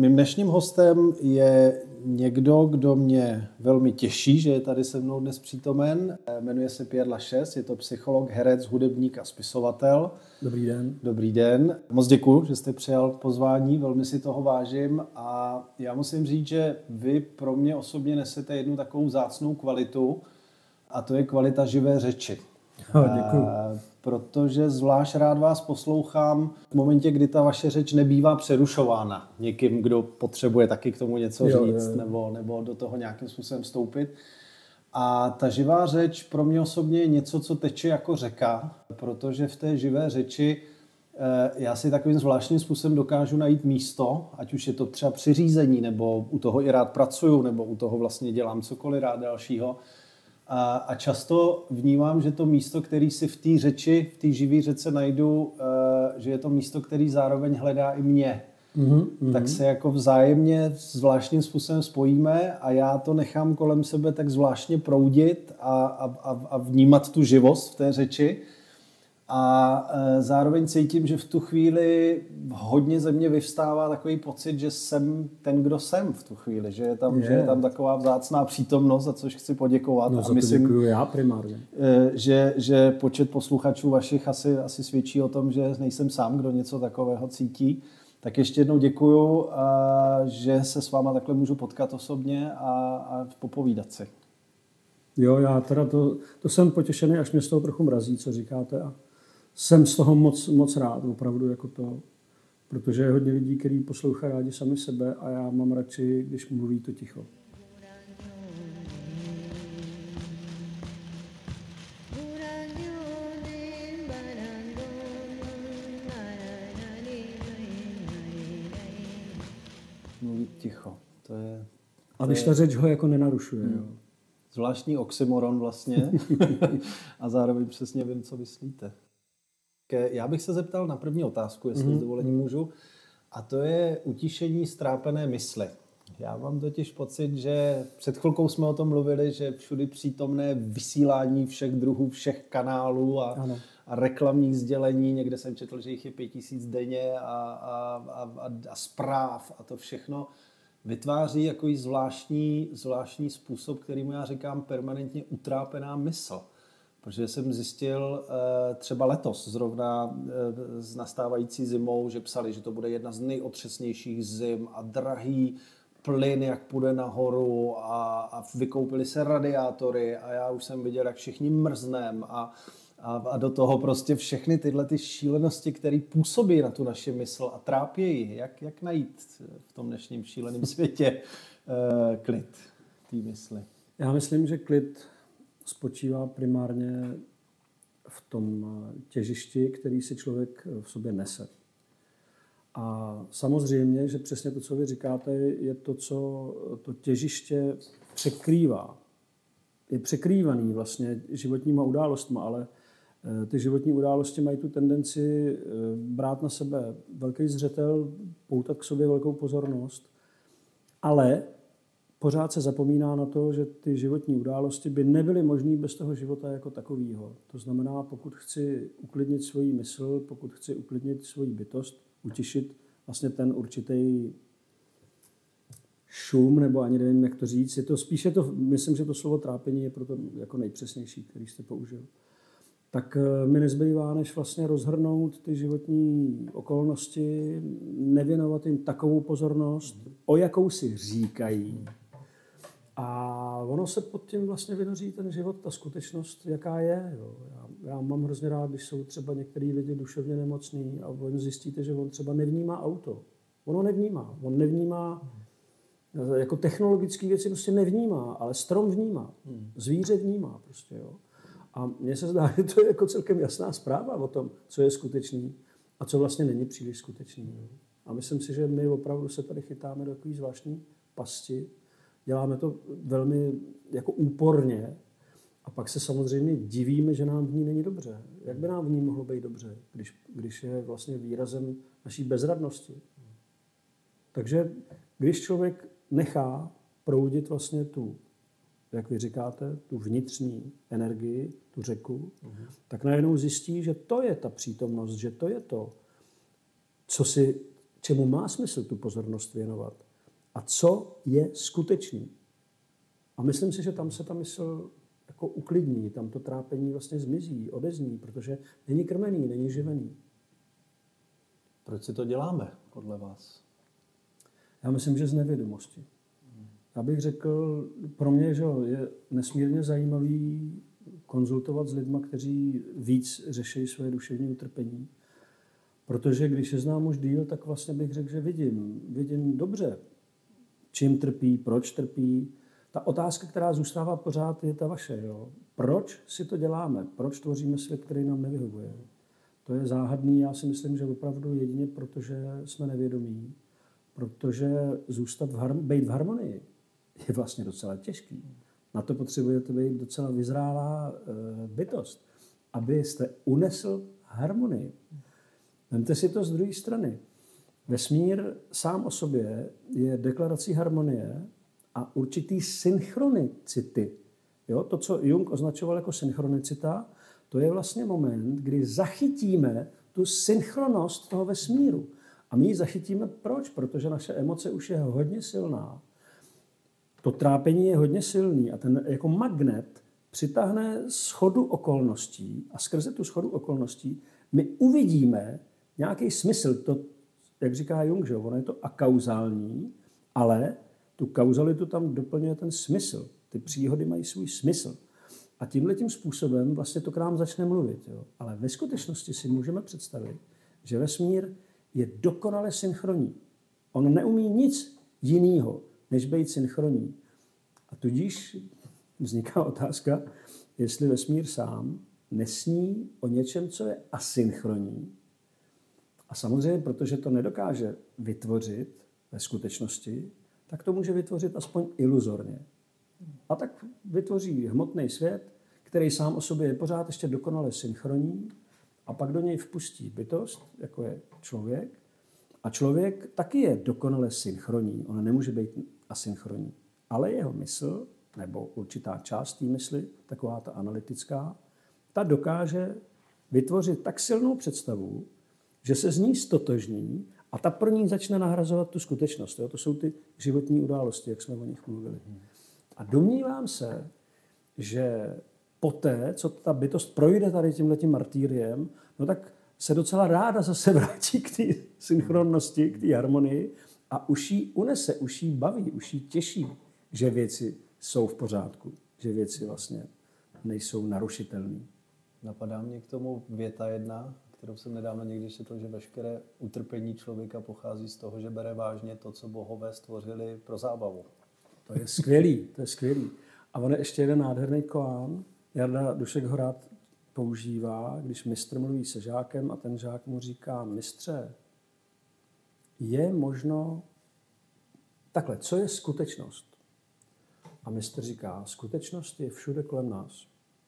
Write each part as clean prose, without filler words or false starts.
Mým dnešním hostem je někdo, kdo mě velmi těší, že je tady se mnou dnes přítomen. Jmenuje se Pierre Lachaise, je to psycholog, herec, hudebník a spisovatel. Dobrý den. Dobrý den. Moc děkuji, že jste přijal pozvání, velmi si toho vážím a já musím říct, že vy pro mě osobně nesete jednu takovou vzácnou kvalitu a to je kvalita živé řeči. Děkuji. Protože zvlášť rád vás poslouchám v momentě, kdy ta vaše řeč nebývá přerušována někým, kdo potřebuje taky k tomu něco říct. Nebo do toho nějakým způsobem vstoupit. A ta živá řeč pro mě osobně je něco, co teče jako řeka, protože v té živé řeči já si takovým zvláštním způsobem dokážu najít místo, ať už je to třeba při řízení, nebo u toho i rád pracuju, nebo u toho vlastně dělám cokoliv rád dalšího. A často vnímám, že to místo, který si v té řeči, v té živé řece najdu, že je to místo, který zároveň hledá i mě. Tak se jako vzájemně zvláštním způsobem spojíme a já to nechám kolem sebe tak zvláštně proudit a vnímat tu živost v té řeči. A zároveň cítím, že v tu chvíli hodně ze mě vyvstává takový pocit, že jsem ten, kdo jsem v tu chvíli, že je tam taková vzácná přítomnost, za což chci poděkovat. No, za to děkuju já primárně. Že počet posluchačů vašich asi svědčí o tom, že nejsem sám, kdo něco takového cítí. Tak ještě jednou děkuju, že se s váma takhle můžu potkat osobně a popovídat si. Jo, já teda to jsem potěšený, až mě z toho trochu mrazí, co říkáte. A jsem z toho moc rád, opravdu, jako to, protože je hodně lidí, kteří poslouchají rádi sami sebe a já mám radši, když mluví to ticho. Mluvit ticho, to je... A když ta řeč ho jako nenarušuje, jo. Zvláštní oxymoron vlastně a zároveň přesně vím, co myslíte. Já bych se zeptal na první otázku, jestli s dovolením můžu, a to je utišení strápené mysli. Já mám totiž pocit, že před chvilkou jsme o tom mluvili, že všudy přítomné vysílání všech druhů, všech kanálů a reklamních sdělení, někde jsem četl, že jich je 5000 denně a zpráv a to všechno vytváří takový zvláštní způsob, kterýmu já říkám permanentně utrápená mysl. Protože jsem zjistil třeba letos zrovna s nastávající zimou, že psali, že to bude jedna z nejotřesnějších zim a drahý plyn, jak půjde nahoru a vykoupily se radiátory a já už jsem viděl, jak všichni mrznem a do toho prostě všechny tyhle ty šílenosti, které působí na tu naši mysl a trápějí. Jak najít v tom dnešním šíleném světě klid té mysli? Já myslím, že klid spočívá primárně v tom těžišti, který si člověk v sobě nese. A samozřejmě, že přesně to, co vy říkáte, je to, co to těžiště překrývá. Je překrývaný vlastně životníma událostma, ale ty životní události mají tu tendenci brát na sebe velký zřetel, poutat k sobě velkou pozornost, ale pořád se zapomíná na to, že ty životní události by nebyly možné bez toho života jako takového. To znamená, pokud chci uklidnit svoji mysl, pokud chci uklidnit svoji bytost, utišit vlastně ten určitý šum, nebo ani nevím, jak to říct. Myslím, že to slovo trápení je proto jako nejpřesnější, který jste použil. Tak mi nezbývá, než vlastně rozhrnout ty životní okolnosti, nevěnovat jim takovou pozornost, o jakou si říkají. A ono se pod tím vlastně vynoří ten život, ta skutečnost, jaká je. Jo. Já mám hrozně rád, když jsou třeba některý lidi duševně nemocný a on zjistíte, že on třeba nevnímá auto. On nevnímá jako technologické věci prostě nevnímá, ale strom vnímá, zvíře vnímá prostě, jo. A mně se zdá, že to je jako celkem jasná zpráva o tom, co je skutečný a co vlastně není příliš skutečný. Jo. A myslím si, že my opravdu se tady chytáme do takové zvláštní pasti. Děláme to velmi jako úporně a pak se samozřejmě divíme, že nám v ní není dobře. Jak by nám v ní mohlo být dobře, když je vlastně výrazem naší bezradnosti. Takže když člověk nechá proudit vlastně tu, jak vy říkáte, tu vnitřní energii, tu řeku, tak najednou zjistí, že to je ta přítomnost, že to je to, čemu má smysl tu pozornost věnovat a co je skutečný. A myslím si, že tam se ta mysl jako uklidní, tam to trápení vlastně zmizí, odezní, protože není krmený, není živený. Proč si to děláme, podle vás? Já myslím, že z nevědomosti. Já bych řekl, pro mě že je nesmírně zajímavý konzultovat s lidmi, kteří víc řeší své duševní utrpení. Protože když je znám už díl, tak vlastně bych řekl, že vidím dobře, čím trpí, proč trpí. Ta otázka, která zůstává pořád, je ta vaše. Jo? Proč si to děláme? Proč tvoříme svět, který nám nevyhovuje? To je záhadný, já si myslím, že opravdu jedině protože jsme nevědomí. Protože být v harmonii je vlastně docela těžký. Na to potřebujete být docela vyzrálá bytost, abyste unesl harmonii. Vemte si to z druhé strany. Vesmír sám o sobě je deklarací harmonie a určitý synchronicity. Jo? To, co Jung označoval jako synchronicita, to je vlastně moment, kdy zachytíme tu synchronnost toho vesmíru. A my ji zachytíme proč? Protože naše emoce už je hodně silná. To trápení je hodně silný a ten jako magnet přitáhne shodu okolností a skrze tu shodu okolností my uvidíme nějaký smysl. To, jak říká Jung, že ono je to akauzální, ale tu kauzalitu tam doplňuje ten smysl. Ty příhody mají svůj smysl. A tímhletím způsobem vlastně to k nám začne mluvit. Jo. Ale ve skutečnosti si můžeme představit, že vesmír je dokonale synchronní. On neumí nic jiného, než být synchronní. A tudíž vzniká otázka, jestli vesmír sám nesní o něčem, co je asynchronní. A samozřejmě, protože to nedokáže vytvořit ve skutečnosti, tak to může vytvořit aspoň iluzorně. A tak vytvoří hmotný svět, který sám o sobě je pořád ještě dokonale synchronní, a pak do něj vpustí bytost, jako je člověk. A člověk taky je dokonale synchronní. On nemůže být asynchronní. Ale jeho mysl, nebo určitá část té mysli, taková ta analytická, ta dokáže vytvořit tak silnou představu, že se z ní stotožní a ta pro ní začne nahrazovat tu skutečnost. Jo? To jsou ty životní události, jak jsme o nich mluvili. A domnívám se, že poté, co ta bytost projde tady tímhletím martýriem, no tak se docela ráda zase vrátí k té synchronnosti, k té harmonii a už jí unese, už jí baví, už jí těší, že věci jsou v pořádku, že věci vlastně nejsou narušitelné. Napadá mě k tomu věta jedna, kterou jsem nedávno někdy četl, že veškeré utrpení člověka pochází z toho, že bere vážně to, co bohové stvořili pro zábavu. To je skvělý, to je skvělý. A on je ještě jeden nádherný koán. Jarda Dušek ho rád používá, když mistr mluví se žákem a ten žák mu říká: mistře, je možno... Takhle, co je skutečnost? A mistr říká: skutečnost je všude kolem nás.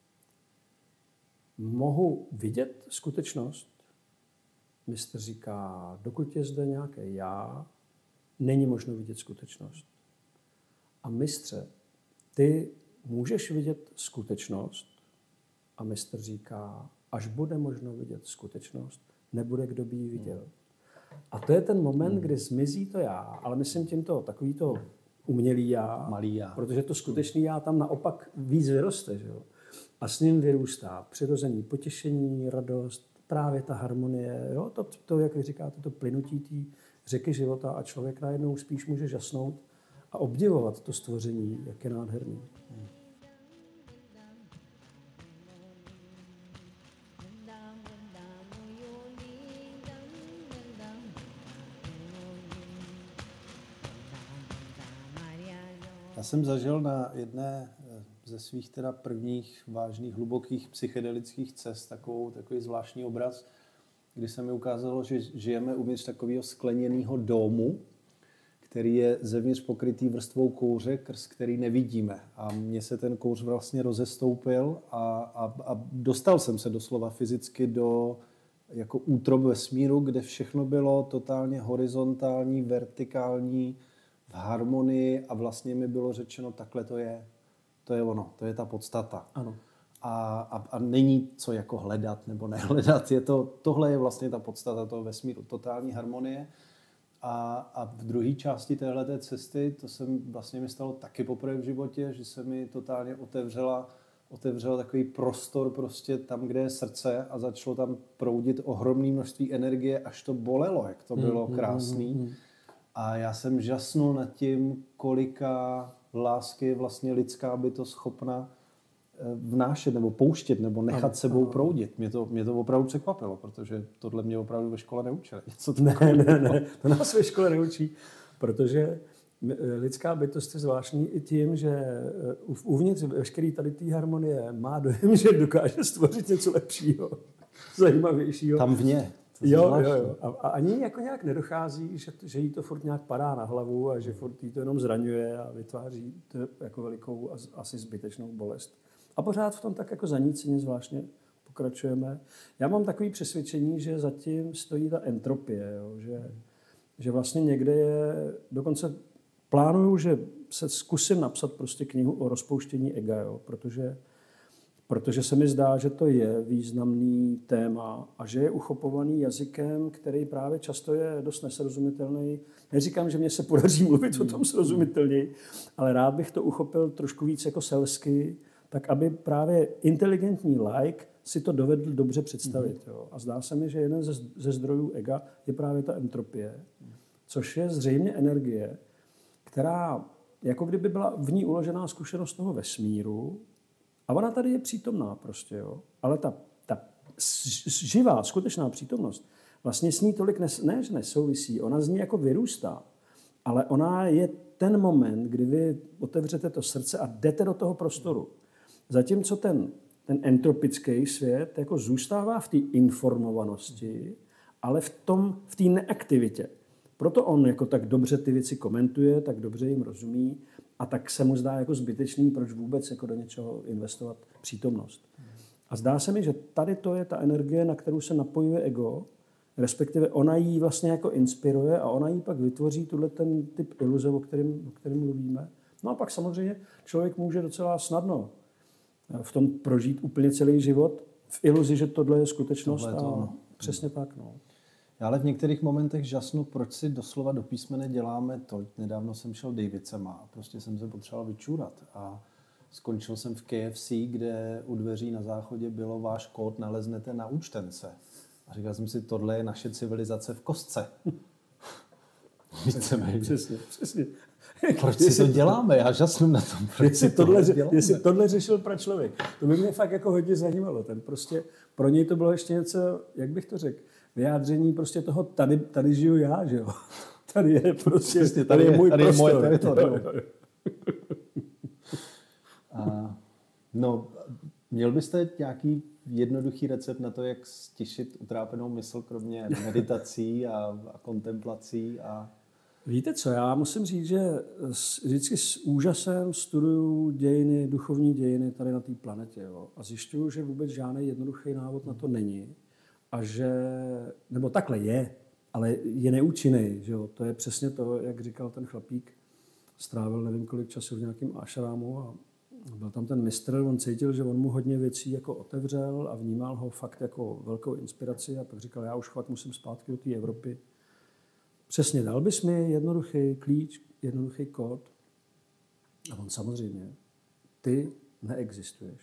Mohu vidět skutečnost? Mistr říká: dokud je zde nějaké já, není možno vidět skutečnost. A mistře, ty můžeš vidět skutečnost? A mistr říká: až bude možno vidět skutečnost, nebude kdo by ji viděl. A to je ten moment, kdy zmizí to já, ale myslím tímto takový to umělý já, malý já, protože to skutečný já tam naopak víc vyroste. Že jo? A s ním vyrůstá přirozený potěšení, radost, právě ta harmonie, jo? To, jak vy říkáte, to plynutí té řeky života a člověk najednou spíš může žasnout a obdivovat to stvoření, jak je nádherný. Já jsem zažil na jedné ze svých teda prvních vážných, hlubokých psychedelických cest takový zvláštní obraz, kdy se mi ukázalo, že žijeme uvnitř takového skleněného domu, který je zevnitř pokrytý vrstvou kouře, skrz který nevidíme. A mně se ten kouř vlastně rozestoupil a dostal jsem se doslova fyzicky do jako útrob vesmíru, kde všechno bylo totálně horizontální, vertikální, v harmonii a vlastně mi bylo řečeno, takhle to je ono, to je ta podstata. Ano. A není co jako hledat nebo nehledat. Tohle je vlastně ta podstata toho vesmíru, totální harmonie. A v druhé části téhleté cesty, to se vlastně mi stalo taky poprvé v životě, že se mi totálně otevřel takový prostor prostě tam, kde je srdce a začalo tam proudit ohromné množství energie, až to bolelo, jak to bylo krásný. A já jsem žasnul nad tím, kolika lásky je vlastně lidská bytost schopna vnášet nebo pouštět nebo nechat sebou proudit. Mě to opravdu překvapilo, protože tohle mě opravdu ve škole neučili. Ne, to nás ve škole neučí, protože lidská bytost je zvláštní i tím, že uvnitř veškerý tady té harmonie má dojem, že dokáže stvořit něco lepšího, zajímavějšího. Tam vně. Jo. A ani jako nějak nedochází, že jí to furt nějak padá na hlavu a že furt jí to jenom zraňuje a vytváří to jako velikou asi zbytečnou bolest. A pořád v tom tak jako zaníceně zvláštně pokračujeme. Já mám takové přesvědčení, že zatím stojí ta entropie, jo? Že vlastně někde je, dokonce plánuju, že se zkusím napsat prostě knihu o rozpouštění ega, jo? Protože se mi zdá, že to je významný téma a že je uchopovaný jazykem, který právě často je dost nesrozumitelný. Neříkám, že mě se podaří mluvit o tom srozumitelněji, ale rád bych to uchopil trošku víc jako selsky, tak aby právě inteligentní laik si to dovedl dobře představit. Jo. A zdá se mi, že jeden ze zdrojů ega je právě ta entropie, což je zřejmě energie, která jako kdyby byla v ní uložená zkušenost toho vesmíru, a ona tady je přítomná prostě, jo. Ale ta živá, skutečná přítomnost vlastně s ní tolik že nesouvisí, ona z ní jako vyrůstá, ale ona je ten moment, kdy vy otevřete to srdce a jdete do toho prostoru. Zatímco ten entropický svět jako zůstává v té informovanosti, ale v té neaktivitě. Proto on jako tak dobře ty věci komentuje, tak dobře jim rozumí a tak se mu zdá jako zbytečný, proč vůbec jako do něčeho investovat přítomnost. A zdá se mi, že tady to je ta energie, na kterou se napojuje ego, respektive ona jí vlastně jako inspiruje a ona jí pak vytvoří tuhle ten typ iluze, o kterém mluvíme. No a pak samozřejmě člověk může docela snadno v tom prožít úplně celý život v iluzi, že tohle je skutečnost přesně tak. No. Já ale v některých momentech žasnu, proč si doslova do písmene děláme to. Nedávno jsem šel Davidsema a prostě jsem se potřeboval vyčůrat a skončil jsem v KFC, kde u dveří na záchodě bylo váš kód naleznete na účtence. A říkal jsem si, tohle je naše civilizace v kostce. Přesně. Proč si to děláme? Já žasnu na tom. Jestli tohle řešil pračlověk. To by mě fakt jako hodně zajímalo. Ten prostě, pro něj to bylo ještě něco, jak bych to řekl, vyjádření prostě toho, tady žiju já, že jo. Tady je prostě, přesně, tady je můj prostor. Je moje teritorium. No, měl byste nějaký jednoduchý recept na to, jak stišit utrápenou mysl, kromě meditací a kontemplací? Víte co, já musím říct, že vždycky s úžasem studuju dějiny, duchovní dějiny tady na té planetě. Jo, a zjišťuju, že vůbec žádný jednoduchý návod na to není. A že, nebo takhle je, ale je neúčinný. Že jo? To je přesně to, jak říkal ten chlapík. Strávil nevím kolik času v nějakém ashramu a byl tam ten mistr, on cítil, že on mu hodně věcí jako otevřel a vnímal ho fakt jako velkou inspiraci a pak říkal, já už fakt musím zpátky do té Evropy. Přesně, dal bys mi jednoduchý klíč, jednoduchý kód a on samozřejmě, ty neexistuješ.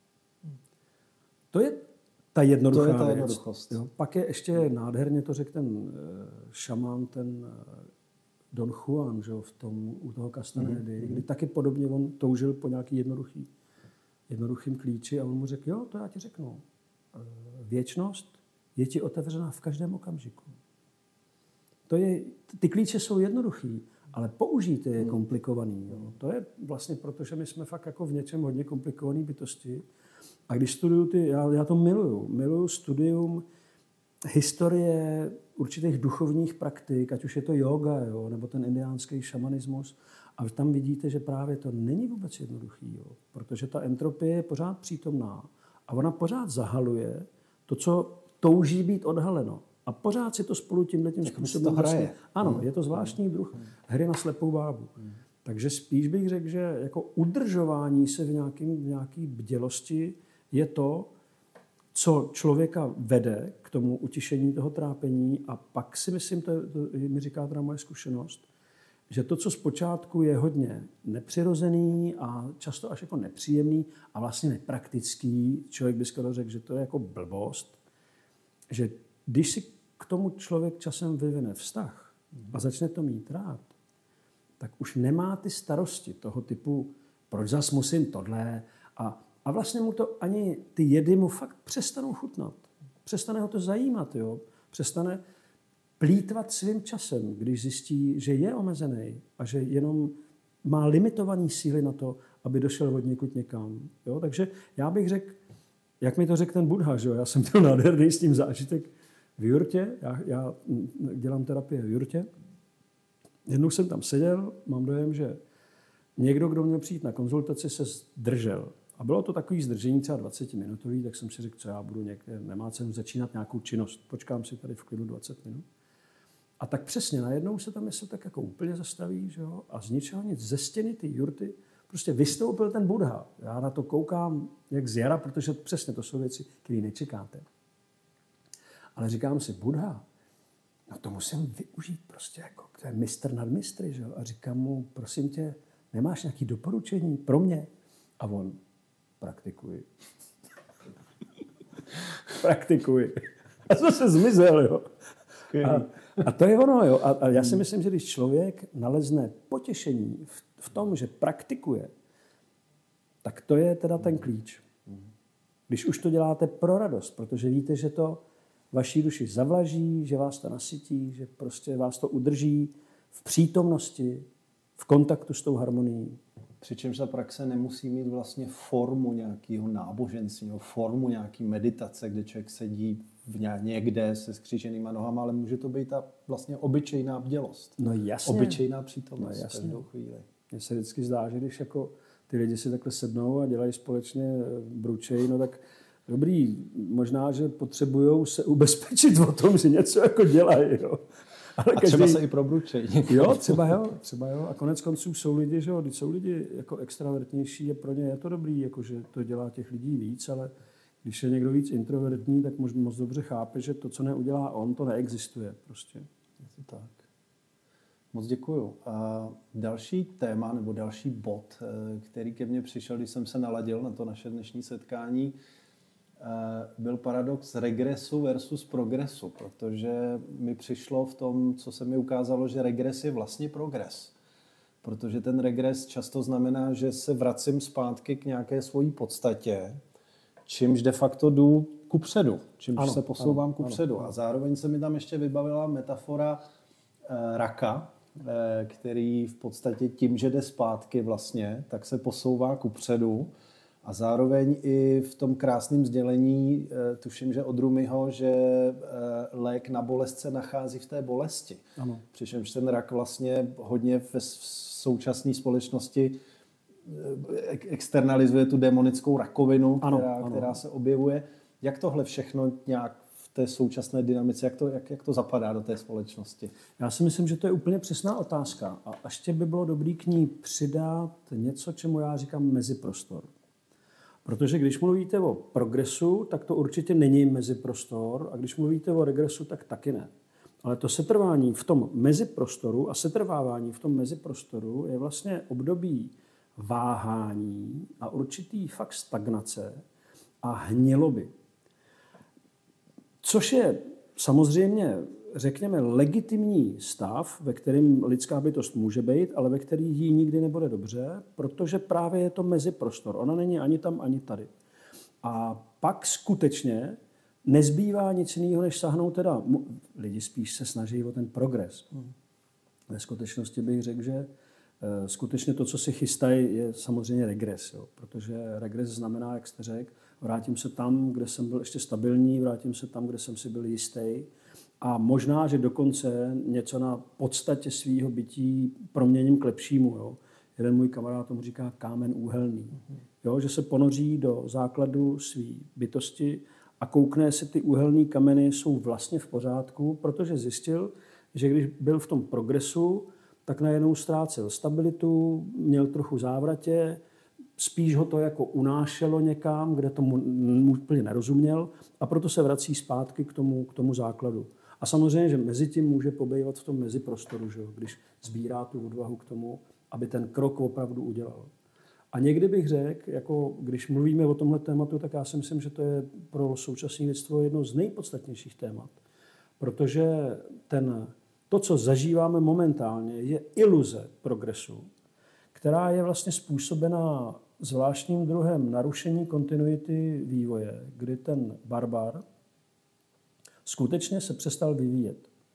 To je ta jednoduchá věc. Jo, pak je ještě nádherně to řekl ten šaman, ten Don Juan, že, u toho Castanedy, kdy taky podobně on toužil po nějaký jednoduchým klíči a on mu řekl, jo, to já ti řeknu. Věčnost je ti otevřená v každém okamžiku. Ty klíče jsou jednoduchý, ale použít je komplikovaný. Jo. To je vlastně proto, že my jsme fakt jako v něčem hodně komplikovaný bytosti. A když studuju já to miluju studium historie určitých duchovních praktik, ať už je to yoga, jo, nebo ten indiánský šamanismus. A tam vidíte, že právě to není vůbec jednoduchý, jo, protože ta entropie je pořád přítomná a ona pořád zahaluje to, co touží být odhaleno. A pořád si to spolu tímhletím způsobem hraje. Ano, je to zvláštní druh hry na slepou bábu. Takže spíš bych řekl, že jako udržování se v nějaký bdělosti je to, co člověka vede k tomu utišení toho trápení a pak si myslím, to mi říká teda moje zkušenost, že to, co zpočátku je hodně nepřirozený a často až jako nepříjemný a vlastně nepraktický, člověk by skoro řekl, že to je jako blbost, že když si k tomu člověk časem vyvine vztah a začne to mít rád, tak už nemá ty starosti toho typu, proč zas musím tohle a vlastně mu to ani ty jedy mu fakt přestanou chutnat. Přestane ho to zajímat, jo? Přestane plýtvat svým časem, když zjistí, že je omezený a že jenom má limitované síly na to, aby došel od někud někam. Jo? Takže já bych řekl, jak mi to řekl ten Buddha, že jo? Já jsem měl nádherný s tím zážitek v jurtě, já dělám terapie v jurtě. Jednou jsem tam seděl, mám dojem, že někdo, kdo měl přijít na konzultaci, se zdržel. A bylo to takový zdržení třeba 20-minutový, tak jsem si řekl, co já budu někde, nemá cenu začínat nějakou činnost. Počkám si tady v klidu 20 minut. A tak přesně najednou se tam se tak jako úplně zastaví, že jo? A z ničeho nic, ze stěny ty jurty prostě vystoupil ten Buddha. Já na to koukám jak z jara, protože přesně to jsou věci, které nečekáte. Ale říkám si, Buddha, no to musím využít prostě, jako to je mistr nad mistry, že jo? A říkám mu, prosím tě, nemáš nějaké doporučení pro mě? A on, praktikuji. Praktikuji. A jsem se zmizel, jo. A to je ono, jo. A já si myslím, že když člověk nalezne potěšení v tom, že praktikuje, tak to je teda ten klíč. Když už to děláte pro radost, protože víte, že to vaší duši zavlaží, že vás to nasytí, že prostě vás to udrží v přítomnosti, v kontaktu s tou harmonií. Přičemž ta praxe nemusí mít vlastně formu nějakého náboženství, formu nějaký meditace, kde člověk sedí někde se skříženýma nohama, ale může to být ta vlastně obyčejná bdělost. No jasně. Obyčejná přítomnost. No jasně. Každou chvíli. Mně se vždycky zdá, že když jako ty lidi si takhle sednou a dělají společně bručej, no tak dobrý, možná, že potřebujou se ubezpečit o tom, že něco jako dělají, jo. Ale a třeba se i probručej. Jo, třeba jo. A konec konců jsou lidi, že jo, když jsou lidi jako extravertnější a pro ně je to dobrý, jakože to dělá těch lidí víc, ale když je někdo víc introvertní, tak možná moc dobře chápe, že to, co neudělá on, to neexistuje prostě. Je to tak. Moc děkuju. A další téma nebo další bod, který ke mně přišel, když jsem se naladil na to naše dnešní setkání, byl paradox regresu versus progresu, protože mi přišlo v tom, co se mi ukázalo, že regres je vlastně progres. Protože ten regres často znamená, že se vracím zpátky k nějaké svojí podstatě, čímž de facto jdu kupředu, čímž se posouvám kupředu. A zároveň se mi tam ještě vybavila metafora raka, který v podstatě tím, že jde zpátky vlastně, tak se posouvá kupředu. A zároveň i v tom krásném sdělení, tuším, že od Rumiho, že lék na bolest se nachází v té bolesti. Ano. Přičemž ten rak vlastně hodně v současné společnosti externalizuje tu démonickou rakovinu, která se objevuje. Jak tohle všechno nějak v té současné dynamice, jak to zapadá do té společnosti? Já si myslím, že to je úplně přesná otázka. A ještě by bylo dobré k ní přidat něco, čemu já říkám meziprostor. Protože když mluvíte o progresu, tak to určitě není meziprostor a když mluvíte o regresu, tak taky ne. Ale to setrvání v tom meziprostoru a setrvávání v tom meziprostoru je vlastně období váhání a určitý fakt stagnace a hniloby. Což je samozřejmě, řekněme, legitimní stav, ve kterém lidská bytost může být, ale ve který jí nikdy nebude dobře, protože právě je to meziprostor. Ona není ani tam, ani tady. A pak skutečně nezbývá nic jiného, než sahnout teda. Lidi spíš se snaží o ten progres. Ve skutečnosti bych řekl, že skutečně to, co si chystají, je samozřejmě regres. Jo? Protože regres znamená, jak jste řekl, vrátím se tam, kde jsem byl ještě stabilní, vrátím se tam, kde jsem si byl jistý. A možná, že dokonce něco na podstatě svého bytí proměním k lepšímu. Jo? Jeden můj kamarád tomu říká kámen úhelný. Jo? Že se ponoří do základu své bytosti a koukne se, ty úhelný kameny jsou vlastně v pořádku, protože zjistil, že když byl v tom progresu, tak najednou ztrácel stabilitu, měl trochu závratě, spíš ho to jako unášelo někam, kde tomu úplně nerozuměl a proto se vrací zpátky k tomu základu. A samozřejmě, že mezi tím může pobývat v tom meziprostoru, že? Když sbírá tu odvahu k tomu, aby ten krok opravdu udělal. A někdy bych řekl, jako když mluvíme o tomhle tématu, tak já si myslím, že to je pro současné lidstvo jedno z nejpodstatnějších témat. Protože to, co zažíváme momentálně, je iluze progresu, která je vlastně způsobená zvláštním druhem narušení kontinuity vývoje, kdy ten barbar skutečně se přestal vyvíjet.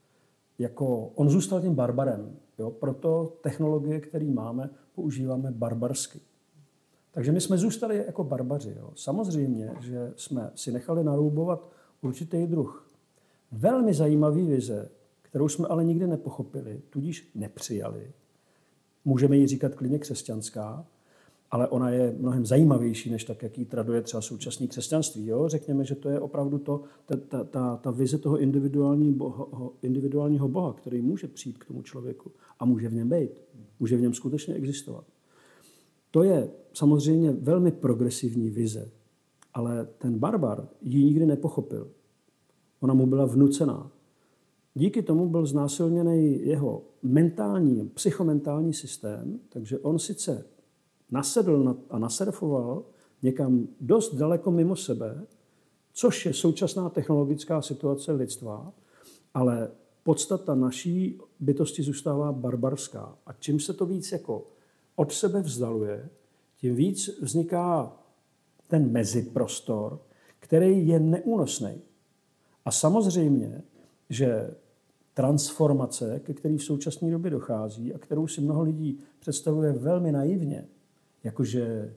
On zůstal tím barbarem. Jo? Proto technologie, které máme, používáme barbarsky. Takže my jsme zůstali jako barbaři. Jo? Samozřejmě, že jsme si nechali naroubovat určitý druh velmi zajímavý vize, kterou jsme ale nikdy nepochopili, tudíž nepřijali. Můžeme jí říkat klidně křesťanská, ale ona je mnohem zajímavější, než tak, jak ji traduje třeba současné křesťanství. Jo? Řekněme, že to je opravdu ta vize toho individuálního Boha, který může přijít k tomu člověku a může v něm být. Může v něm skutečně existovat. To je samozřejmě velmi progresivní vize, ale ten barbar ji nikdy nepochopil. Ona mu byla vnucená. Díky tomu byl znásilněný jeho psychomentální systém, takže on sice nasedl a nasurfoval někam dost daleko mimo sebe, což je současná technologická situace lidstva, ale podstata naší bytosti zůstává barbarská. A čím se to víc jako od sebe vzdaluje, tím víc vzniká ten meziprostor, který je neúnosný. A samozřejmě, že transformace, ke který v současné době dochází a kterou si mnoho lidí představuje velmi naivně, jakože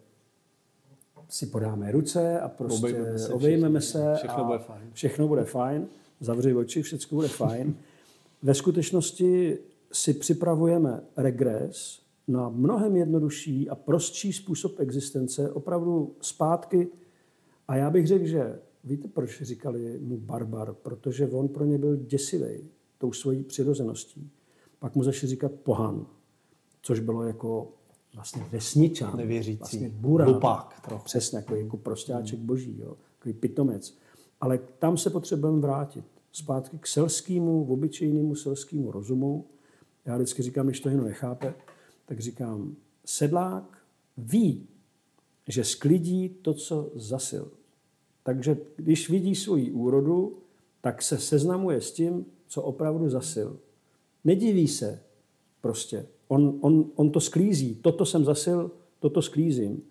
si podáme ruce a prostě obejmeme se a všechno bude fajn, zavři oči, všechno bude fajn. Ve skutečnosti si připravujeme regres na mnohem jednodušší a prostší způsob existence, opravdu zpátky. A já bych řekl, že víte, proč říkali mu barbar? Protože on pro ně byl děsivý tou svojí přirozeností. Pak mu začali říkat pohan, což bylo jako vlastně vesničan, nevěřící, vlastně burán, hlupák trochu. Přesně, jako prostáček boží, jo, takový pitomec. Ale tam se potřebujeme vrátit. Zpátky k selskému, obyčejnému selskému rozumu. Já vždycky říkám, když to někdo nechápe, tak říkám, sedlák ví, že sklidí to, co zasil. Takže když vidí svoji úrodu, tak se seznamuje s tím, co opravdu zasil. Nediví se prostě. On to sklízí. Toto jsem zasil, toto sklízím.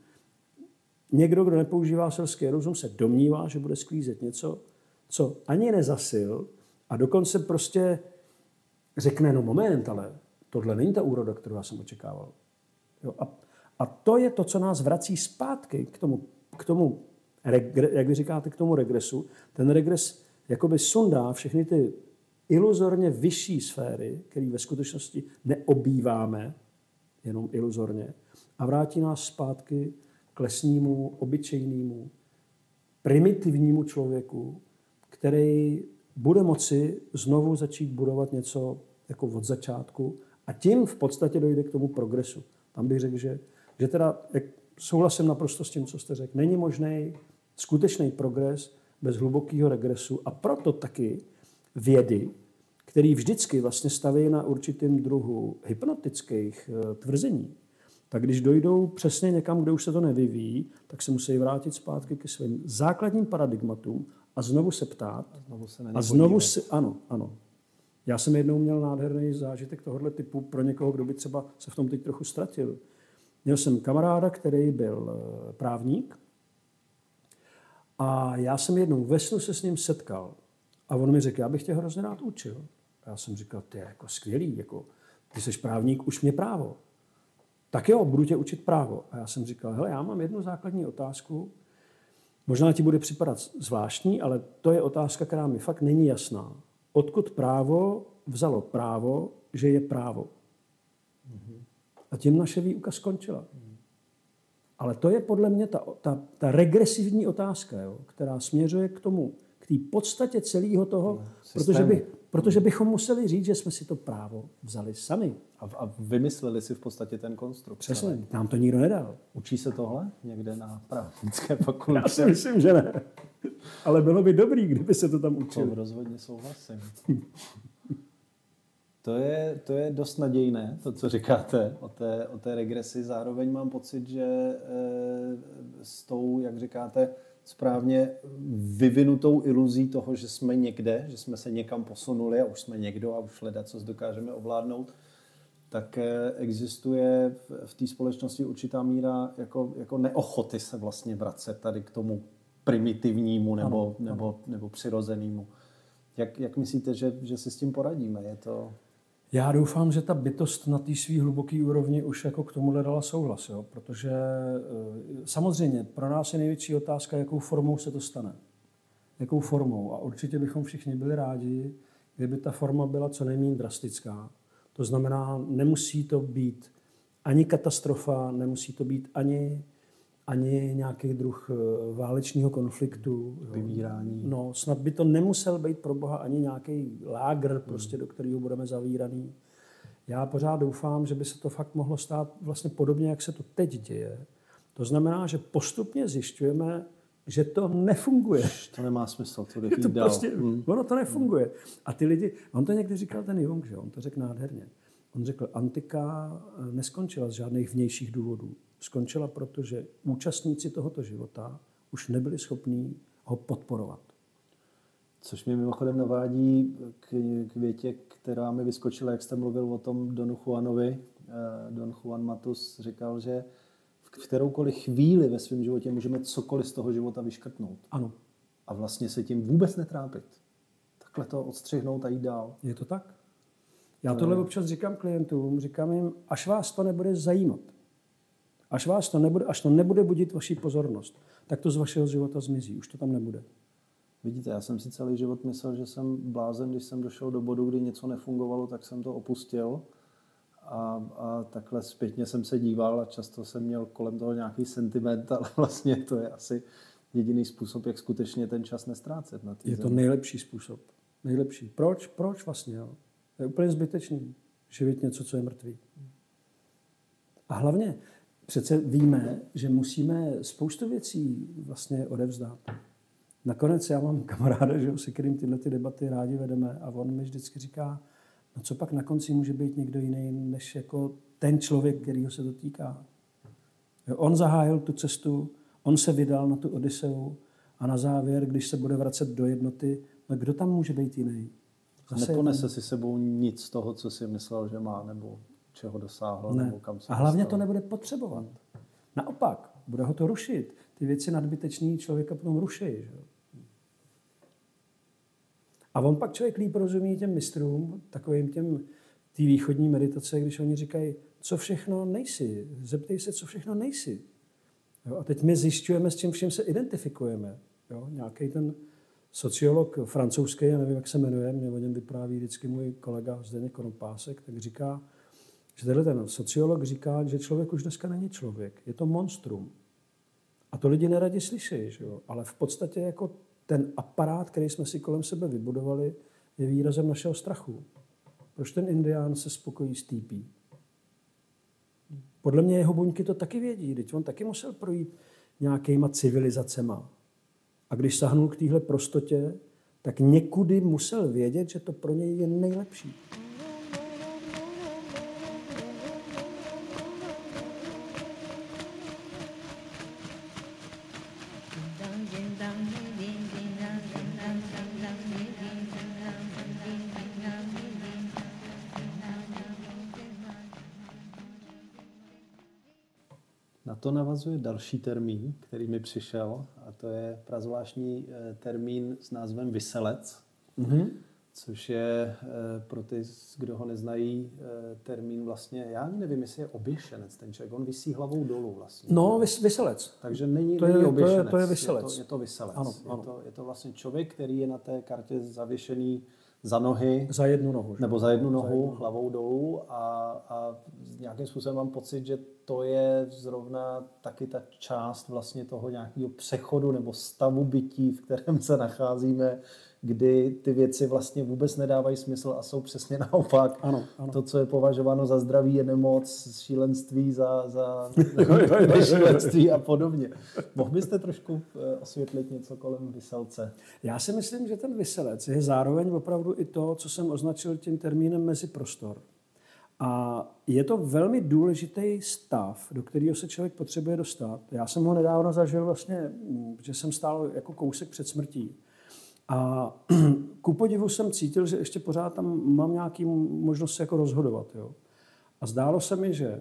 Někdo, kdo nepoužívá selský rozum, se domnívá, že bude sklízet něco, co ani nezasil a dokonce prostě řekne, no moment, ale tohle není ta úroda, kterou já jsem očekával. Jo, a to je to, co nás vrací zpátky k tomu jak vy říkáte, k tomu regresu. Ten regres jakoby sundá všechny ty iluzorně vyšší sféry, které ve skutečnosti neobýváme, jenom iluzorně, a vrátí nás zpátky k lesnímu, obyčejnému, primitivnímu člověku, který bude moci znovu začít budovat něco jako od začátku a tím v podstatě dojde k tomu progresu. Tam bych řekl, že teda, souhlasím naprosto s tím, co jste řekl, není možný skutečný progres bez hlubokého regresu a proto taky vědy, které vždycky vlastně staví na určitém druhu hypnotických tvrzení, tak když dojdou přesně někam, kde už se to nevyvíjí, tak se musí vrátit zpátky ke svým základním paradigmatům a znovu se ptát. Ano. Já jsem jednou měl nádherný zážitek tohoto typu pro někoho, kdo by třeba se v tom teď trochu ztratil. Měl jsem kamaráda, který byl právník a já jsem jednou ve snu se s ním setkal a on mi řekl, já bych tě hrozně rád učil. A já jsem říkal, ty je jako skvělý, jako, ty jsi právník, uč mě právo. Tak jo, budu tě učit právo. A já jsem říkal, hele, já mám jednu základní otázku, možná ti bude připadat zvláštní, ale to je otázka, která mi fakt není jasná. Odkud právo vzalo právo, že je právo? A tím naše výuka skončila. Ale to je podle mě ta regresivní otázka, jo, která směřuje k té podstatě celého toho, Protože bychom museli říct, že jsme si to právo vzali sami. A vymysleli si v podstatě ten konstrukt. Přesně, nám to nikdo nedal. Učí se tohle někde na právnické fakultě? Já si myslím, že ne. Ale bylo by dobrý, kdyby se to tam učili. To rozhodně souhlasím. To je dost nadějné, to, co říkáte o té regresi. Zároveň mám pocit, že s tou, jak říkáte, správně vyvinutou iluzí toho, že jsme někde, že jsme se někam posunuli a už jsme někdo a už hledat, co dokážeme ovládnout, tak existuje v té společnosti určitá míra jako neochoty se vlastně vracet tady k tomu primitivnímu nebo přirozenému. Jak myslíte, že si s tím poradíme? Je to... Já doufám, že ta bytost na té svý hluboké úrovni už jako k tomu dala souhlas, jo? Protože samozřejmě pro nás je největší otázka, jakou formou se to stane. Jakou formou. A určitě bychom všichni byli rádi, kdyby ta forma byla co nejméně drastická. To znamená, nemusí to být ani katastrofa, nemusí to být ani nějaký druh válečného konfliktu. Vymírání. No, snad by to nemusel být pro Boha ani nějaký lágr, prostě, do kterého budeme zavíraný. Já pořád doufám, že by se to fakt mohlo stát vlastně podobně, jak se to teď děje. To znamená, že postupně zjišťujeme, že to nefunguje. To nemá smysl, to jde to dál. prostě, ono to nefunguje. A ty lidi, on to někdy říkal ten Jung, že on to řekl nádherně. On řekl, antika neskončila z žádných vnějších důvodů. Skončila, protože účastníci tohoto života už nebyli schopní ho podporovat. Což mě mimochodem navádí k větě, která mi vyskočila, jak jste mluvil o tom Donu Juanovi. Don Juan Matus říkal, že v kteroukoliv chvíli ve svém životě můžeme cokoliv z toho života vyškrtnout. Ano. A vlastně se tím vůbec netrápit. Takhle to odstřihnout a jít dál. Je to tak? Já tohle občas říkám klientům, říkám jim, až vás to nebude zajímat, až to nebude budit vaši pozornost, tak to z vašeho života zmizí, už to tam nebude. Vidíte, já jsem si celý život myslel, že jsem blázen, když jsem došel do bodu, kdy něco nefungovalo, tak jsem to opustil. A takhle zpětně jsem se díval a často jsem měl kolem toho nějaký sentiment, ale vlastně to je asi jediný způsob, jak skutečně ten čas nestrácet na té Je to nejlepší způsob. Nejlepší. Proč vlastně? Jo? To je úplně zbytečný živit něco, co je mrtvý. A hlavně přece víme, že musíme spoustu věcí vlastně odevzdat. Nakonec já mám kamaráda, že, se kterým tyhle ty debaty rádi vedeme a on mi vždycky říká, no co pak na konci může být někdo jiný, než jako ten člověk, kterýho se to týká. Jo, on zahájil tu cestu, on se vydal na tu Odyseu a na závěr, když se bude vracet do jednoty, no kdo tam může být jiný? Neponese si sebou nic z toho, co si myslel, že má, nebo čeho dosáhl, ne. nebo kam se a hlavně dostal. to nebude potřebovat. Naopak, bude ho to rušit. Ty věci nadbytečný člověka potom ruší. Že? A on pak člověk líp rozumí těm mistrům, takovým těm té východní meditace, když oni říkají, co všechno nejsi. Zeptej se, co všechno nejsi. Jo? A teď my zjišťujeme, s čím všem se identifikujeme. Jo? Nějaký ten sociolog francouzský, já nevím, jak se jmenuje, mě o něm vypráví vždycky můj kolega Zdeněk Konopásek, tak říká, že tenhle ten sociolog říká, že člověk už dneska není člověk, je to monstrum. A to lidi neradi slyší, že jo? Ale v podstatě jako ten aparát, který jsme si kolem sebe vybudovali, je výrazem našeho strachu. Proč ten indián se spokojí s týpí? Podle mě jeho buňky to taky vědí, teď on taky musel projít nějakýma civilizacema. A když sahnul k téhle prostotě, tak někudy musel vědět, že to pro něj je nejlepší. Na to navazuje další termín, který mi přišel, a to je prazvláštní termín s názvem viselec, což je pro ty, kdo ho neznají, termín vlastně, já ani nevím, jestli je oběšenec ten člověk, on visí hlavou dolů vlastně. No, viselec. Takže není oběšenec, to je viselec. Je to viselec. Ano. Je to vlastně člověk, který je na té kartě zavěšený za nohy. Za jednu nohu. Že? Nebo za jednu nohu, hlavou dolů a nějakým způsobem mám pocit, že to je zrovna taky ta část vlastně toho nějakého přechodu nebo stavu bytí, v kterém se nacházíme, kdy ty věci vlastně vůbec nedávají smysl a jsou přesně naopak. Ano. To, co je považováno za zdraví, je nemoc, šílenství za šílenství a podobně. Mohl byste trošku osvětlit něco kolem Vyselce? Já si myslím, že ten Vyselec je zároveň opravdu i to, co jsem označil tím termínem meziprostor. A je to velmi důležitý stav, do kterého se člověk potřebuje dostat. Já jsem ho nedávno zažil vlastně, že jsem stál jako kousek před smrtí. A ku podivu jsem cítil, že ještě pořád tam mám nějaký možnost se jako rozhodovat. Jo. A zdálo se mi, že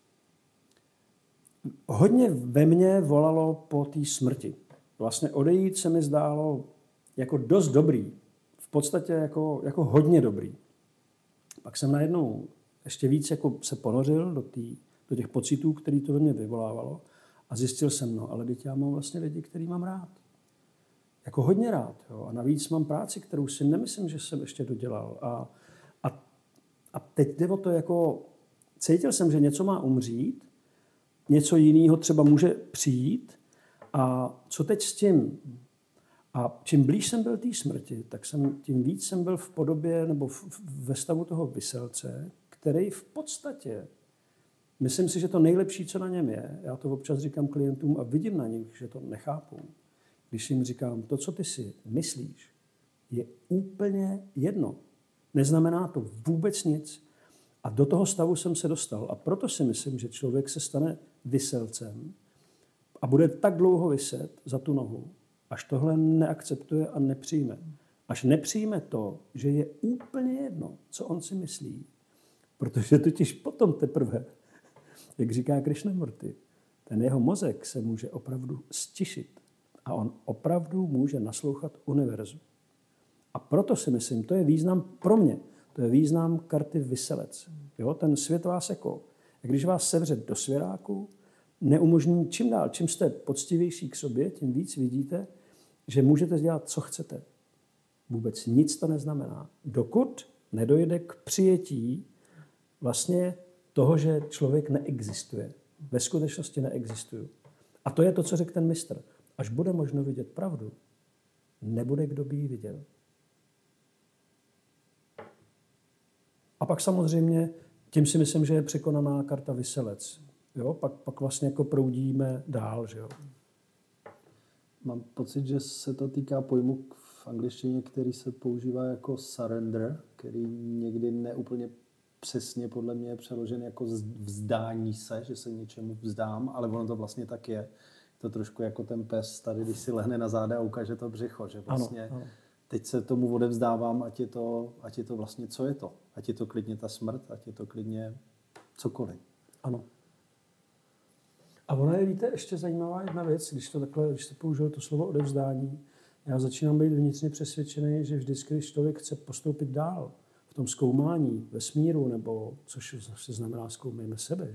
hodně ve mně volalo po té smrti. Vlastně odejít se mi zdálo jako dost dobrý. V podstatě jako hodně dobrý. Pak jsem najednou ještě víc jako se ponořil do těch pocitů, který to ve mně vyvolávalo a zjistil jsem, no, ale teď já mám vlastně lidi, který mám rád. Jako hodně rád. Jo. A navíc mám práci, kterou si nemyslím, že jsem ještě dodělal. A teď jde o to, jako cítil jsem, že něco má umřít, něco jiného třeba může přijít a co teď s tím? A čím blíž jsem byl té smrti, tak tím víc jsem byl v podobě nebo ve stavu toho Vyselce, který v podstatě, myslím si, že to nejlepší, co na něm je, já to občas říkám klientům a vidím na nich, že to nechápou, když jim říkám, to, co ty si myslíš, je úplně jedno. Neznamená to vůbec nic. A do toho stavu jsem se dostal. A proto si myslím, že člověk se stane Vyselcem a bude tak dlouho viset za tu nohu, až tohle neakceptuje a nepřijme. Až nepřijme to, že je úplně jedno, co on si myslí. Protože totiž potom teprve, jak říká Krishnamurti, ten jeho mozek se může opravdu stišit a on opravdu může naslouchat univerzu. A proto si myslím, to je význam pro mě, to je význam karty Vyselec. Jo? Ten svět vás jako, když vás sevře do svěráku, neumožní čím dál, čím jste poctivější k sobě, tím víc vidíte, že můžete dělat, co chcete. Vůbec nic to neznamená. Dokud nedojde k přijetí vlastně toho, že člověk neexistuje. Ve skutečnosti neexistuje. A to je to, co řekl ten mistr. Až bude možno vidět pravdu, nebude kdo by ji viděl. A pak samozřejmě, tím si myslím, že je překonaná karta Vyselec. Jo? Pak vlastně jako proudíme dál. Že jo? Mám pocit, že se to týká pojmu v angličtině, který se používá jako surrender, který někdy neúplně přesně podle mě je přeložen jako vzdání se, že se něčemu vzdám, ale ono to vlastně tak je. To trošku jako ten pes tady, když si lehne na záda a ukáže to břicho, že vlastně ano. Teď se tomu odevzdávám, ať je to vlastně, co je to. Ať je to klidně ta smrt, ať je to klidně cokoliv. Ano. A ona je, víte, ještě zajímavá jedna věc, když jste použil to slovo odevzdání, já začínám být vnitřně přesvědčený, že vždycky, když člověk chce postoupit dál v tom zkoumání vesmíru, nebo což zase znamená zkoumejme sebe,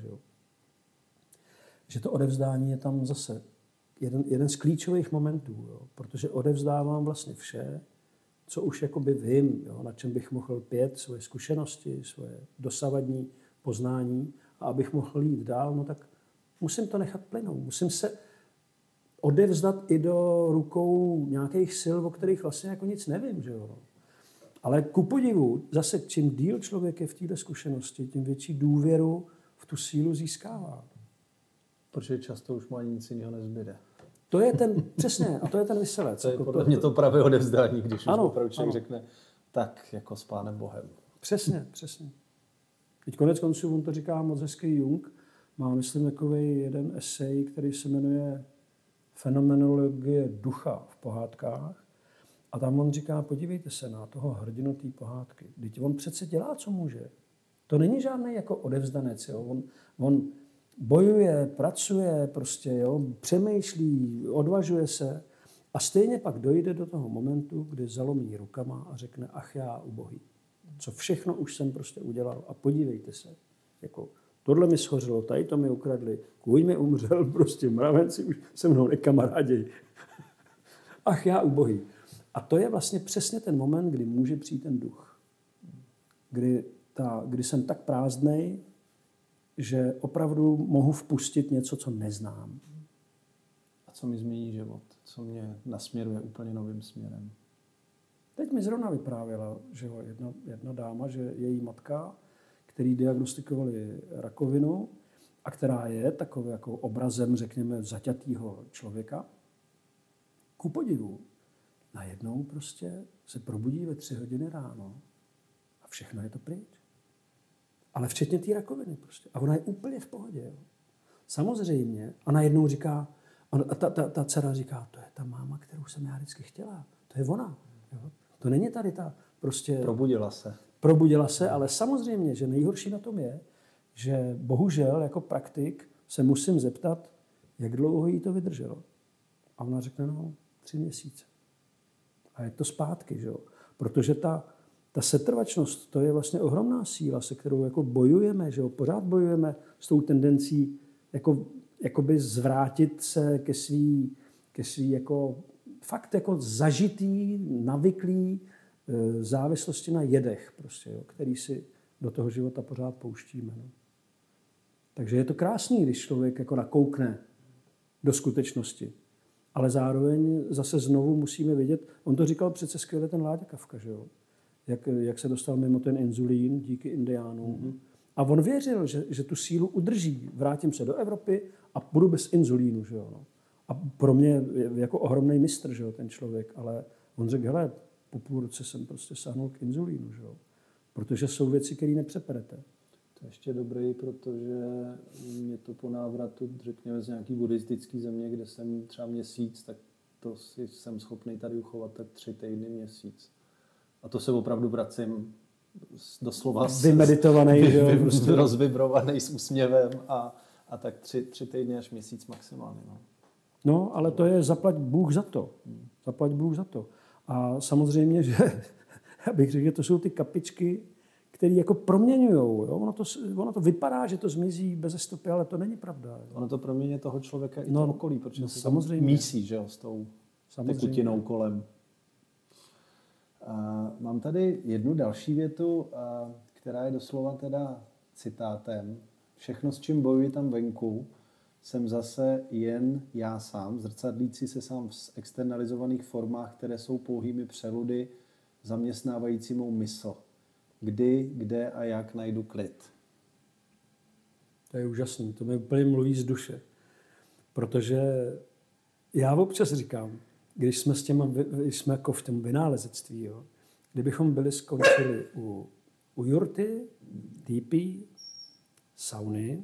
že to odevzdání je tam zase jeden z klíčových momentů, jo? Protože odevzdávám vlastně vše, co už jakoby vím, jo? Na čem bych mohl pět svoje zkušenosti, svoje dosavadní poznání a abych mohl jít dál, no tak musím to nechat plynout. Musím se odevzdat i do rukou nějakých sil, o kterých vlastně jako nic nevím. Že jo? Ale ku podivu, zase čím díl člověk je v této zkušenosti, tím větší důvěru v tu sílu získává. Protože často už mu ani nic jiného nezbyde. To je ten, přesně, a to je ten Vyselec. To je podle mě to pravé odevzdání, když už opravdu člověk řekne tak jako s Pánem Bohem. Přesně. Teď konec konců, on to říká moc hezký Jung, má, myslím, takový jeden esej, který se jmenuje Fenomenologie ducha v pohádkách. A tam on říká, podívejte se na toho hrdinu té pohádky. Teď on přece dělá, co může. To není žádný jako odevzdanec. Jo? On bojuje, pracuje, prostě, jo? Přemýšlí, odvažuje se a stejně pak dojde do toho momentu, kdy zalomí rukama a řekne, ach já ubohý. Co všechno už jsem prostě udělal a podívejte se. Jako, tohle mi schořilo, tady to mi ukradli, kůň mi umřel, prostě mravenci už se mnou nekamaráděj. Ach já ubohý. A to je vlastně přesně ten moment, kdy může přijít ten duch. Kdy jsem tak prázdnej, že opravdu mohu vpustit něco, co neznám. A co mi změní život? Co mě nasměruje úplně novým směrem? Teď mi zrovna vyprávěla, že jo, jedna dáma, že její matka, který diagnostikovali rakovinu a která je takovým jako obrazem, řekněme, zaťatýho člověka, ku podivu, najednou prostě se probudí ve 3 hodiny ráno a všechno je to pryč. Ale včetně té rakoviny prostě. A ona je úplně v pohodě. Jo. Samozřejmě. A najednou říká, a ta dcera říká, to je ta máma, kterou jsem já vždycky chtěla. To je ona. Jo. To není tady ta prostě... Probudila se, ale samozřejmě, že nejhorší na tom je, že bohužel jako praktik se musím zeptat, jak dlouho jí to vydrželo. A ona řekne, 3 měsíce. A je to zpátky, že jo. Protože ta setrvačnost, to je vlastně ohromná síla, se kterou jako bojujeme, že jo. Pořád bojujeme s tou tendencí jakoby zvrátit se ke svý jako fakt jako zažitý, navyklý závislosti na jedech, prostě, jo, který si do toho života pořád pouštíme. No. Takže je to krásný, když člověk jako nakoukne do skutečnosti. Ale zároveň zase znovu musíme vidět, on to říkal přece skvěle ten Láďa Kafka, že jo? Jak se dostal mimo ten inzulín díky indiánům. Mm-hmm. A on věřil, že tu sílu udrží. Vrátím se do Evropy a budu bez inzulínu. Že jo? A pro mě je jako ohromný mistr, že jo, ten člověk. Ale on řekl, hele, po půl roce jsem prostě sáhnul k inzulínu. Že jo? Protože jsou věci, které nepřeperete. To je ještě dobrý, protože mě to po návratu, řekněme, z nějaký buddhistický země, kde jsem třeba měsíc, tak to si jsem schopný tady uchovat tak 3 týdny, měsíc. A to se opravdu vracím doslova vymeditovaný, rozvibrovaný s úsměvem a tak 3 týdny až měsíc maximálně. No, ale to je zaplať Bůh za to. Zaplať Bůh za to. A samozřejmě, že já bych řekl, že to jsou ty kapičky, které jako proměňujou. Ono to vypadá, že to zmizí bez stopy, ale to není pravda. Jo. Ono to proměňuje toho člověka i to okolí, protože se samozřejmě mísí, že jo, s tou tekutinou kolem. Mám tady jednu další větu, která je doslova teda citátem. Všechno, s čím bojuji tam venku, jsem zase jen já sám, zrcadlící se sám v externalizovaných formách, které jsou pouhými přeludy zaměstnávající mou mysl. Kdy, kde a jak najdu klid. To je úžasný, to mi úplně mluví z duše. Protože já občas říkám, když jsme jako v tom vynálezectví, jo, kdybychom byli skončili u jurty, týpí, sauny,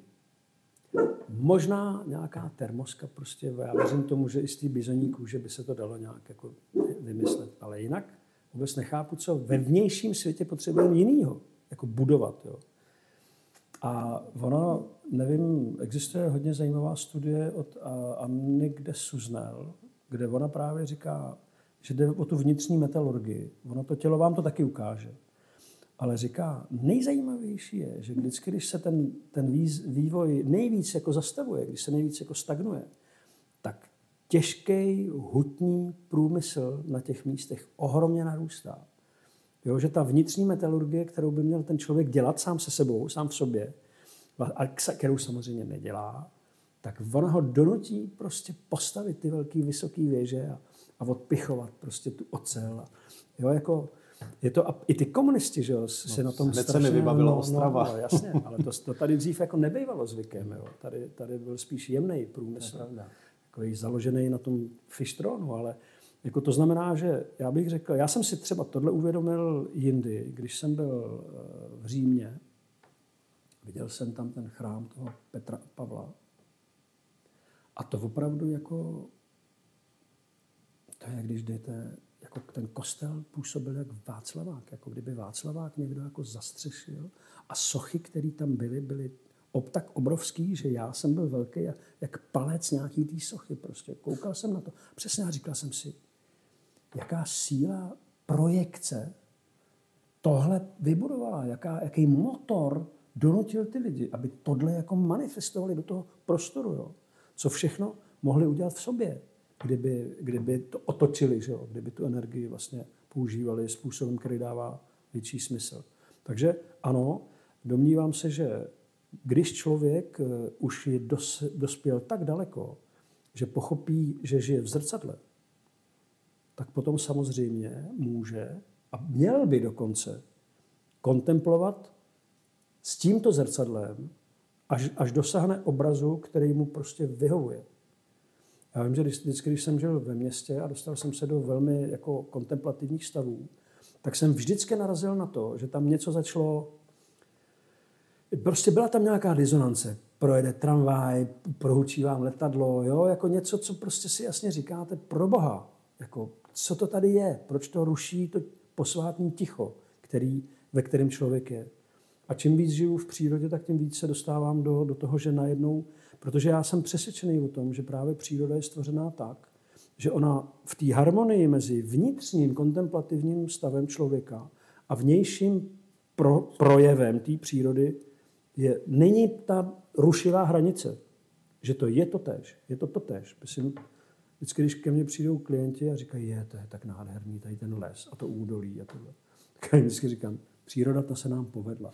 možná nějaká termoska, prostě, já věřím tomu, že i z té bizoní kůže by se to dalo nějak jako vymyslet, ale jinak vůbec nechápu, co ve vnějším světě potřebujeme jinýho, jako budovat. Jo. A ono, nevím, existuje hodně zajímavá studie od Anny de Suznel, kde ona právě říká, že jde o tu vnitřní metalurgii. Ono to tělo vám to taky ukáže. Ale říká, nejzajímavější je, že vždycky, když se ten vývoj nejvíc jako zastavuje, když se nejvíc jako stagnuje, tak těžký, hutný průmysl na těch místech ohromně narůstá. Jo, že ta vnitřní metalurgie, kterou by měl ten člověk dělat sám se sebou, sám v sobě, a kterou samozřejmě nedělá, tak ona ho donutí prostě postavit ty velký, vysoký věže a odpichovat prostě tu ocel. Jo, jako, je to, i ty komunisti, že jo, se na tom strašně... se mi vybavila Ostrava. No, jasně, ale to tady dřív jako nebývalo zvykem. Jo. Tady byl spíš jemnej průmysl. Jako založený na tom fištronu, ale jako to znamená, že já bych řekl, já jsem si třeba tohle uvědomil jindy, když jsem byl v Římě, viděl jsem tam ten chrám toho Petra a Pavla a to opravdu jako, to je, když jdete, jako ten kostel působil jak Václavák, jako kdyby Václavák někdo jako zastřešil a sochy, které tam byly tak obrovský, že já jsem byl velký jak palec nějaký té sochy. Prostě koukal jsem na to. Přesně a říkal jsem si, jaká síla projekce tohle vybudovala, jaký motor donutil ty lidi, aby tohle jako manifestovali do toho prostoru. Jo. Co všechno mohli udělat v sobě, kdyby to otočili, že jo? Kdyby tu energii vlastně používali způsobem, který dává větší smysl. Takže ano, domnívám se, že když člověk už je dospěl tak daleko, že pochopí, že žije v zrcadle, tak potom samozřejmě může a měl by dokonce kontemplovat s tímto zrcadlem, až dosáhne obrazu, který mu prostě vyhovuje. Já vím, že vždycky, když jsem žil ve městě a dostal jsem se do velmi jako kontemplativních stavů, tak jsem vždycky narazil na to, že tam něco začalo. Prostě byla tam nějaká disonance. Projede tramvaj, prohučí vám letadlo, jo? Jako něco, co prostě si jasně říkáte, proboha, jako, co to tady je, proč to ruší to posvátný ticho, ve kterém člověk je. A čím víc žiju v přírodě, tak tím víc se dostávám do toho, že najednou, protože já jsem přesvědčený o tom, že právě příroda je stvořená tak, že ona v té harmonii mezi vnitřním kontemplativním stavem člověka a vnějším projevem té přírody není ta rušivá hranice. Že to je totéž. Je to totéž. Vždycky, když ke mně přijdou klienti a říkají, to je tak nádherný, tady ten les a to údolí a tohle. Tak já vždycky říkám, příroda, ta se nám povedla.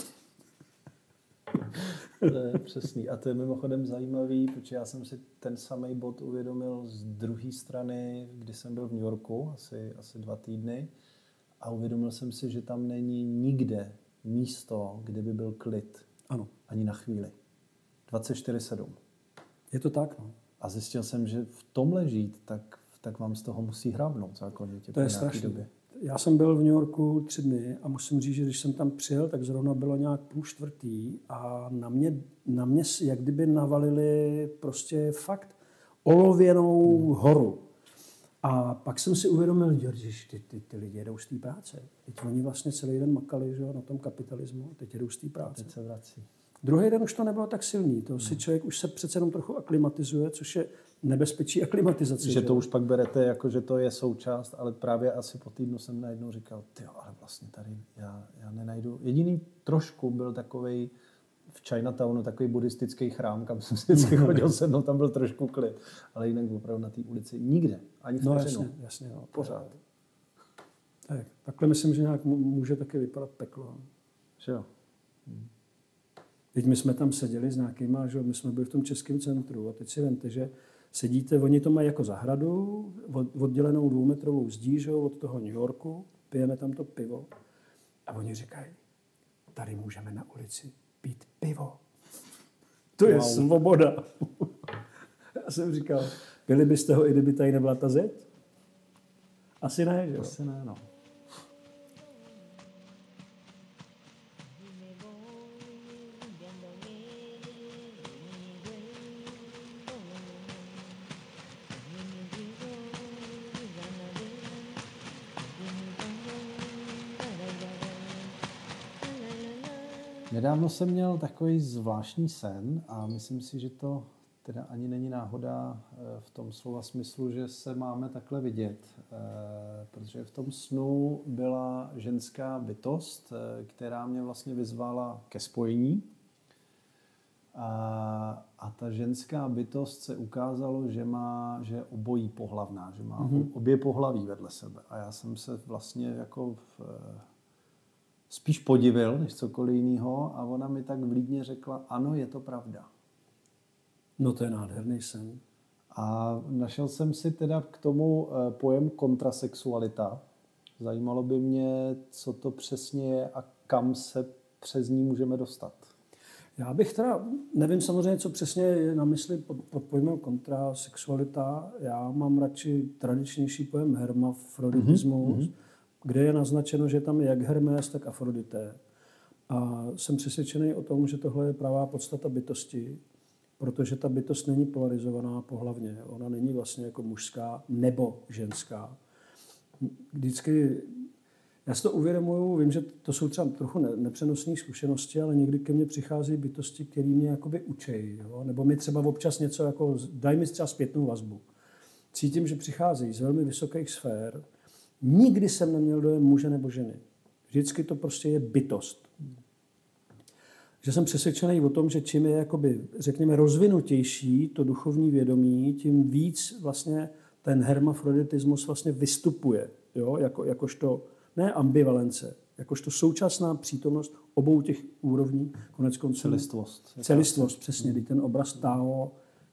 To je přesný. A to je mimochodem zajímavý, protože já jsem si ten samý bod uvědomil z druhé strany, kdy jsem byl v New Yorku, asi 2 týdny, a uvědomil jsem si, že tam není nikde místo, kde by byl klid. Ano. Ani na chvíli. 24/7. Je to tak, no. A zjistil jsem, že v tomhle žít, tak vám z toho musí hrábnout zákonitě. To je strašné. Já jsem byl v New Yorku 3 dny a musím říct, že když jsem tam přijel, tak zrovna bylo nějak 3:30 a na mě jak kdyby navalili prostě fakt olověnou horu. A pak jsem si uvědomil, že ty lidi jedou z té práce. Teď oni vlastně celý den makali, že, na tom kapitalismu, teď jedou z té práce. Teď se vrací. Druhý den už to nebylo tak silný. To si člověk už se přece jenom trochu aklimatizuje, což je nebezpečí aklimatizace. Že to už pak berete jako, že to je součást, ale právě asi po týdnu jsem najednou říkal, ale vlastně tady já nenajdu. Jediný trošku byl takovej v Chinatownu, takový buddhistický chrám, kam jsem si vždycky chodil sednout, tam byl trošku klid. Ale jinak opravdu na té ulici nikde, ani vteřinu. Jasně, no, pořád. Takhle myslím, že nějak může taky vypadat peklo. Že jo. Teď my jsme tam seděli s nějakýma, že my jsme byli v tom českém centru a teď si vemte, že sedíte, oni to mají jako zahradu, oddělenou 2metrovou zdí, že, od toho New Yorku, pijeme tam to pivo a oni říkají, tady můžeme na ulici pít pivo. To je svoboda. Já jsem říkal, pili byste ho, i kdyby tady nebyla ta zeď? Asi ne, že jo? Asi ne, no. Nedávno jsem měl takový zvláštní sen a myslím si, že to teda ani není náhoda v tom slova smyslu, že se máme takhle vidět. Protože v tom snu byla ženská bytost, která mě vlastně vyzvala ke spojení. A ta ženská bytost se ukázalo, že je obojí pohlavná, že má obě pohlaví vedle sebe. A já jsem se vlastně jako spíš podivil, než cokoliv jiného, a ona mi tak vlídně řekla, ano, je to pravda. No to je nádherný sen. A našel jsem si teda k tomu pojem kontrasexualita. Zajímalo by mě, co to přesně je a kam se přes ní můžeme dostat. Já bych teda, nevím samozřejmě, co přesně je na mysli pod pojmem kontrasexualita. Já mám radši tradičnější pojem hermafroditismus, kde je naznačeno, že tam je jak Hermes, tak Afrodité. A jsem přesvědčený o tom, že tohle je pravá podstata bytosti, protože ta bytost není polarizovaná pohlavně. Ona není vlastně jako mužská nebo ženská. Vždycky, já si to uvědomuju, vím, že to jsou třeba trochu nepřenosné zkušenosti, ale někdy ke mně přichází bytosti, které mě jakoby učejí. Jo? Nebo mi třeba občas něco, jako, daj mi třeba zpětnou vazbu. Cítím, že přicházejí z velmi vysokých sfér. Nikdy jsem neměl dojem muže nebo ženy. Vždycky to prostě je bytost. Že jsem přesvědčený o tom, že čím je jakoby, řekněme, rozvinutější to duchovní vědomí, tím víc vlastně ten hermafroditismus vlastně vystupuje. Jo? Jakožto, ne ambivalence, jakožto současná přítomnost obou těch úrovní, konec konců. Celistvost. Celistvost, přesně. Ten obraz Tao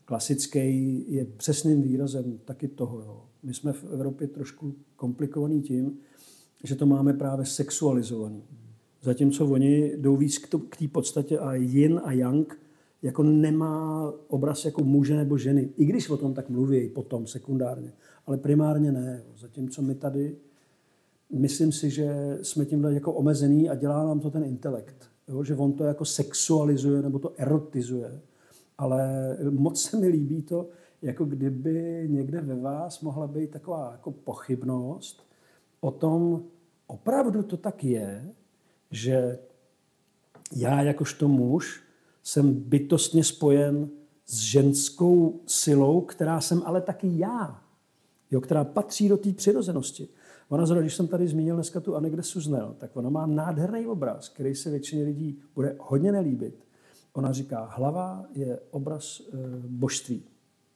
klasický, je přesným výrazem taky toho. Jo. My jsme v Evropě trošku komplikovaný tím, že to máme právě sexualizovaný. Zatímco oni jdou víc k té podstatě a yin a yang jako nemá obraz jako muže nebo ženy. I když o tom tak mluví potom sekundárně. Ale primárně ne. Zatímco my tady, myslím si, že jsme tímhle jako omezený a dělá nám to ten intelekt. Jo? Že on to jako sexualizuje nebo to erotizuje. Ale moc se mi líbí to, jako kdyby někde ve vás mohla být taková jako pochybnost o tom, opravdu to tak je, že já jakožto muž jsem bytostně spojen s ženskou silou, která jsem ale taky já, jo, která patří do té přirozenosti. Ona zrovna, když jsem tady zmínil dneska tu Annegret Suznel, tak ona má nádherný obraz, který se většině lidí bude hodně nelíbit. Ona říká, hlava je obraz božství.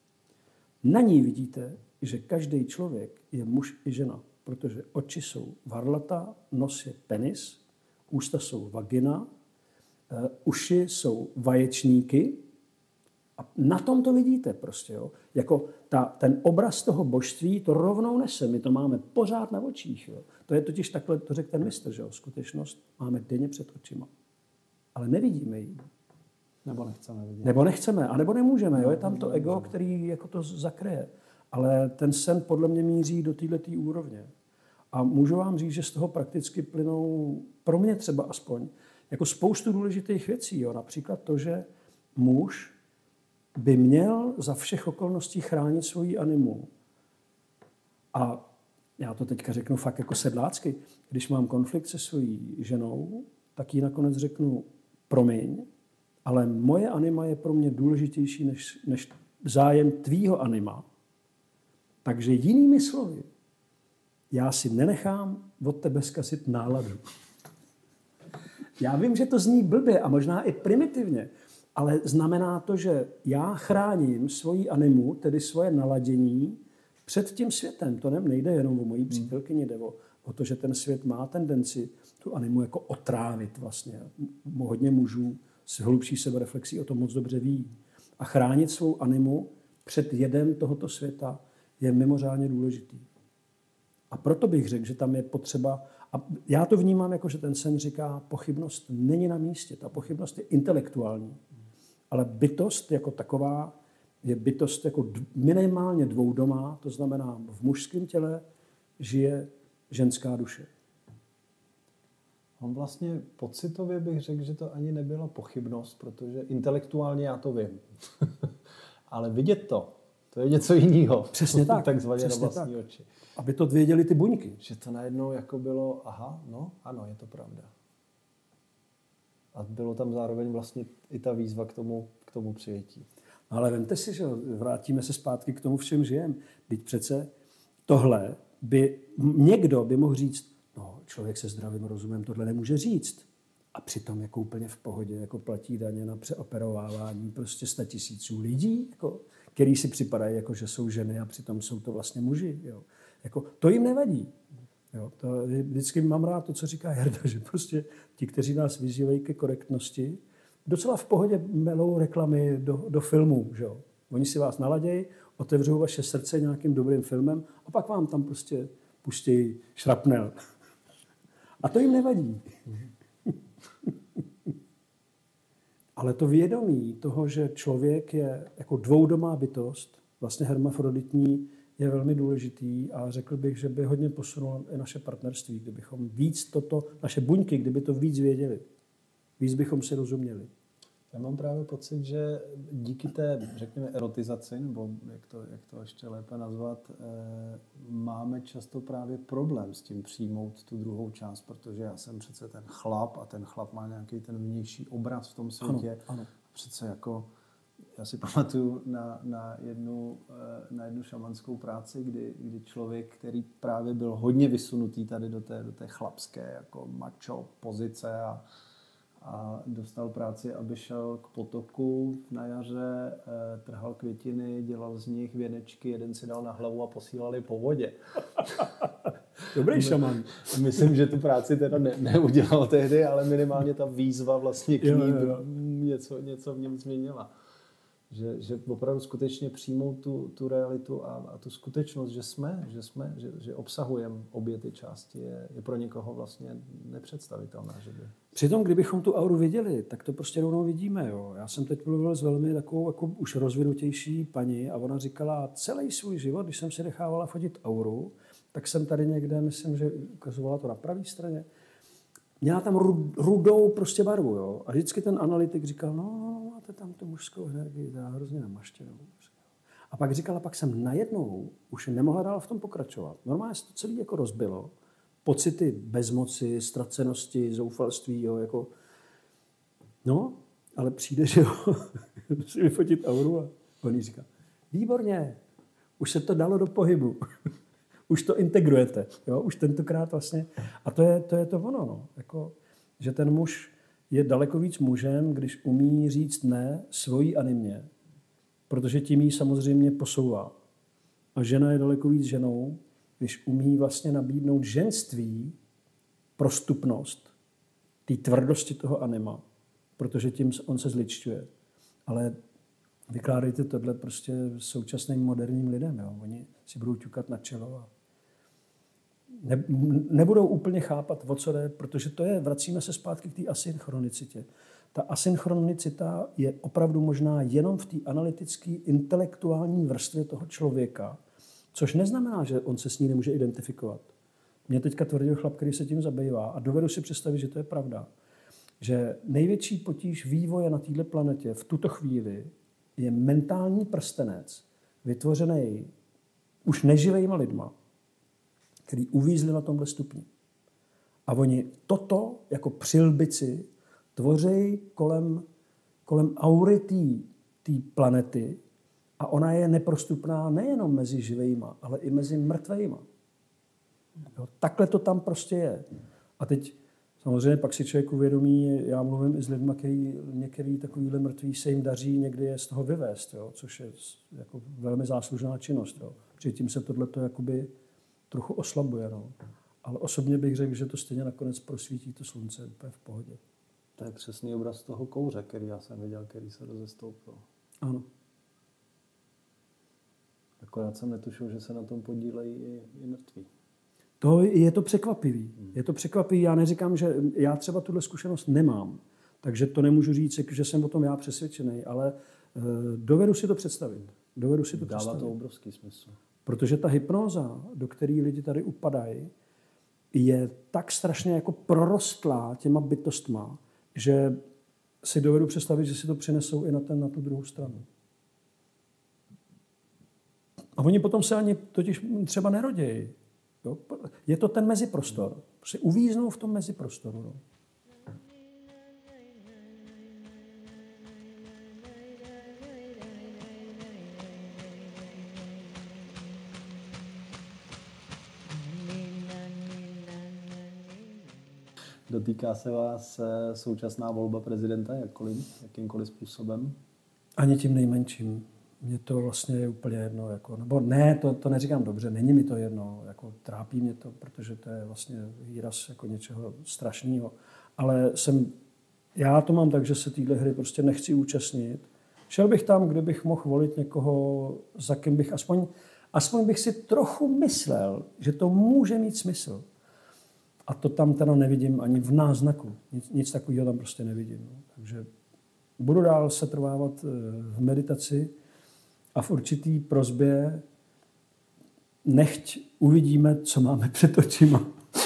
Na ní vidíte, že každý člověk je muž i žena, protože oči jsou varlata, nos je penis, ústa jsou vagina, uši jsou vaječníky a na tom to vidíte prostě. Jo? Jako ten obraz toho božství to rovnou nese, my to máme pořád na očích. Jo? To je totiž takhle, to řekl ten mistr, že jo? Skutečnost máme denně před očima. Ale nevidíme ji. Nebo nechceme vidět. Nebo nechceme, anebo nemůžeme. Jo? Je tam to ego, který jako to zakryje. Ale ten sen podle mě míří do této úrovně. A můžu vám říct, že z toho prakticky plynou, pro mě třeba aspoň, jako spoustu důležitých věcí. Jo? Například to, že muž by měl za všech okolností chránit svoji animu. A já to teďka řeknu fakt jako sedlácky. Když mám konflikt se svojí ženou, tak jí nakonec řeknu promiň, ale moje anima je pro mě důležitější než zájem tvýho anima. Takže jinými slovy, já si nenechám od tebe zkazit náladu. Já vím, že to zní blbě a možná i primitivně, ale znamená to, že já chráním svoji animu, tedy svoje naladění, před tím světem. To nejde jenom o mojí přítelkyni, jde o to, že ten svět má tendenci tu animu jako otrávit vlastně. Hodně mužů s hlubší sebereflexí o tom moc dobře ví. A chránit svou animu před jedem tohoto světa je mimořádně důležitý. A proto bych řekl, že tam je potřeba, a já to vnímám jako, že ten sen říká, pochybnost není na místě. Ta pochybnost je intelektuální. Ale bytost jako taková je bytost jako minimálně dvoudomá, to znamená v mužském těle žije ženská duše. On vlastně pocitově bych řekl, že to ani nebyla pochybnost, protože intelektuálně já to vím. Ale vidět to je něco jiného. Přesně tak. Takzvaně na vlastní oči. Aby to věděli ty buňky. Že to najednou jako bylo, aha, no, ano, je to pravda. A bylo tam zároveň vlastně i ta výzva k tomu přijetí. Ale vemte si, že vrátíme se zpátky k tomu, v čem žijeme. Teď přece tohle někdo by mohl říct, no, člověk se zdravým rozumem tohle nemůže říct. A přitom jako úplně v pohodě, jako platí daně na přeoperovávání prostě 100 000 lidí, jako, který si připadají, jako, že jsou ženy a přitom jsou to vlastně muži. Jo. Jako, to jim nevadí. Jo. To vždycky mám rád to, co říká Jarda, že prostě ti, kteří nás vyzývají ke korektnosti, docela v pohodě melou reklamy do filmů. Že jo. Oni si vás naladějí, otevřou vaše srdce nějakým dobrým filmem a pak vám tam prostě pustí šrapnel. A to jim nevadí. Ale to vědomí toho, že člověk je jako dvoudomá bytost, vlastně hermafroditní, je velmi důležitý a řekl bych, že by hodně posunulo i naše partnerství, kdybychom víc naše buňky, kdyby to víc věděli. Víc bychom si rozuměli. Já mám právě pocit, že díky té, řekněme, erotizaci, nebo jak to ještě lépe nazvat, máme často právě problém s tím přijmout tu druhou část, protože já jsem přece ten chlap a ten chlap má nějaký ten vnější obraz v tom světě. Ano. Přece jako, já si pamatuju na jednu šamanskou práci, kdy člověk, který právě byl hodně vysunutý tady do té chlapské jako macho pozice a dostal práci, aby šel k potoku na jaře, trhal květiny, dělal z nich věnečky, jeden si dal na hlavu a posílali po vodě. Dobrý šaman. Myslím, že tu práci teda neudělal tehdy, ale minimálně ta výzva vlastně k ní něco v něm změnila. Že opravdu skutečně přijmou tu realitu a tu skutečnost, že obsahujeme obě ty části, je pro někoho vlastně nepředstavitelná. Že by... Přitom, kdybychom tu auru viděli, tak to prostě rovnou vidíme. Jo. Já jsem teď mluvil s velmi takovou jako už rozvinutější paní a ona říkala, celý svůj život, když jsem si nechávala fotit auru, tak jsem tady někde, myslím, že ukazovala to na pravé straně, měla tam rudou prostě barvu. Jo. A vždycky ten analytik říkal, no, máte tam tu mužskou energii, to je hrozně namaštěnou. A pak říkala, pak jsem najednou už nemohla dál v tom pokračovat. Normálně se to celé jako rozbilo. Pocity bezmoci, ztracenosti, zoufalství, jo, jako... No, ale přijde, že jo, si vyfotit auru a on jí říká, výborně, už se to dalo do pohybu. Už to integrujete, jo, už tentokrát vlastně. A to je to ono, no. Jako, že ten muž je daleko víc mužem, když umí říct ne svojí animě, protože tím jí samozřejmě posouvá. A žena je daleko víc ženou, když umí vlastně nabídnout ženství prostupnost té tvrdosti toho anima, protože tím on se zličťuje. Ale vykládejte tohle prostě současným moderním lidem. Jo. Oni si budou ťukat na čelo a nebudou úplně chápat, o co jde, protože to je, vracíme se zpátky k té asynchronicitě. Ta asynchronicita je opravdu možná jenom v té analytické, intelektuální vrstvě toho člověka, což neznamená, že on se s ní nemůže identifikovat. Mě teďka tvrdil chlap, který se tím zabývá a dovedu si představit, že to je pravda. Že největší potíž vývoje na této planetě v tuto chvíli je mentální prstenec, vytvořený už neživejma lidma, který uvízli na tomhle stupni. A oni toto jako přilbici tvoří kolem aury té planety a ona je neprostupná nejenom mezi živejma, ale i mezi mrtvejma. Jo, takhle to tam prostě je. A teď samozřejmě pak si člověk uvědomí, já mluvím i s lidmi, který některý takovýhle mrtví se jim daří někdy je z toho vyvést, jo, což je jako velmi záslužná činnost. Jo. Protože tím se tohleto jakoby trochu oslabuje. No. Ale osobně bych řekl, že to stejně nakonec prosvítí to slunce úplně v pohodě. To je přesný obraz toho kouře, který já jsem viděl, který se rozestoupil. Ano. Akorát jsem netušil, že se na tom podílejí i mrtví. Je to překvapivý. Je to překvapivý. Já neříkám, že já třeba tuhle zkušenost nemám, takže to nemůžu říct, že jsem o tom já přesvědčený, ale dovedu si to představit. Dává to obrovský smysl. Protože ta hypnóza, do které lidi tady upadají, je tak strašně jako prorostlá těma bytostma, že si dovedu představit, že si to přinesou i na tu druhou stranu. A oni potom se ani totiž třeba nerodějí. Jo? Je to ten meziprostor. Prostě uvíznou v tom meziprostoru. No. Dotýká se vás současná volba prezidenta jakýmkoliv způsobem? Ani tím nejmenším. Mně to vlastně je úplně jedno. Jako, nebo ne, to neříkám dobře, není mi to jedno. Jako, trápí mě to, protože to je vlastně výraz jako něčeho strašného. Ale já to mám tak, že se téhle hry prostě nechci účastnit. Šel bych tam, kde bych mohl volit někoho, za kým bych aspoň bych si trochu myslel, že to může mít smysl. A to tam teda nevidím ani v náznaku. Nic takového tam prostě nevidím. Takže budu dál se trvávat v meditaci a v určitý prosbě nechť uvidíme, co máme před očima.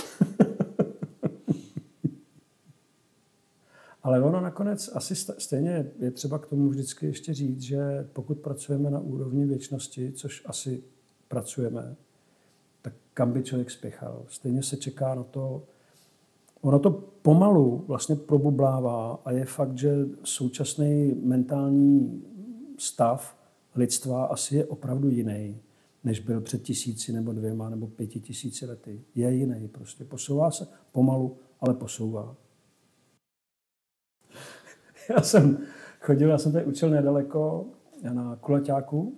Ale ono nakonec asi stejně je třeba k tomu vždycky ještě říct, že pokud pracujeme na úrovni věčnosti, což asi pracujeme, tak kam by člověk spěchal. Stejně se čeká na to, ono to pomalu vlastně probublává a je fakt, že současný mentální stav lidstva asi je opravdu jiný, než byl před 1000 nebo 2 nebo 5000 lety. Je jiný prostě. Posouvá se pomalu, ale posouvá. Já jsem tady učil nedaleko na Kulaťáku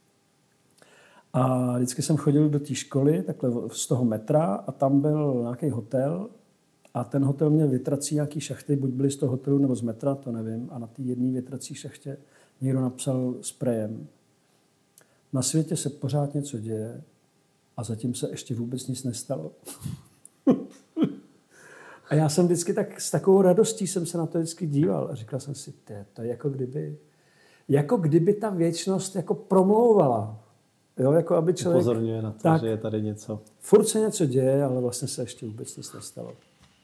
a vždycky jsem chodil do té školy, takhle z toho metra a tam byl nějaký hotel a ten hotel měl větrací nějaký šachty, buď byly z toho hotelu nebo z metra, to nevím, a na té jedné větrací šachtě někdo napsal sprejem. Na světě se pořád něco děje a zatím se ještě vůbec nic nestalo. A já jsem vždycky tak s takovou radostí jsem se na to vždycky díval a říkal jsem si, to je jako kdyby ta věčnost jako promlouvala. Jo, jako aby člověk... Upozorňuje na to, tak, že je tady něco. Furt se něco děje, ale vlastně se ještě vůbec nic nestalo.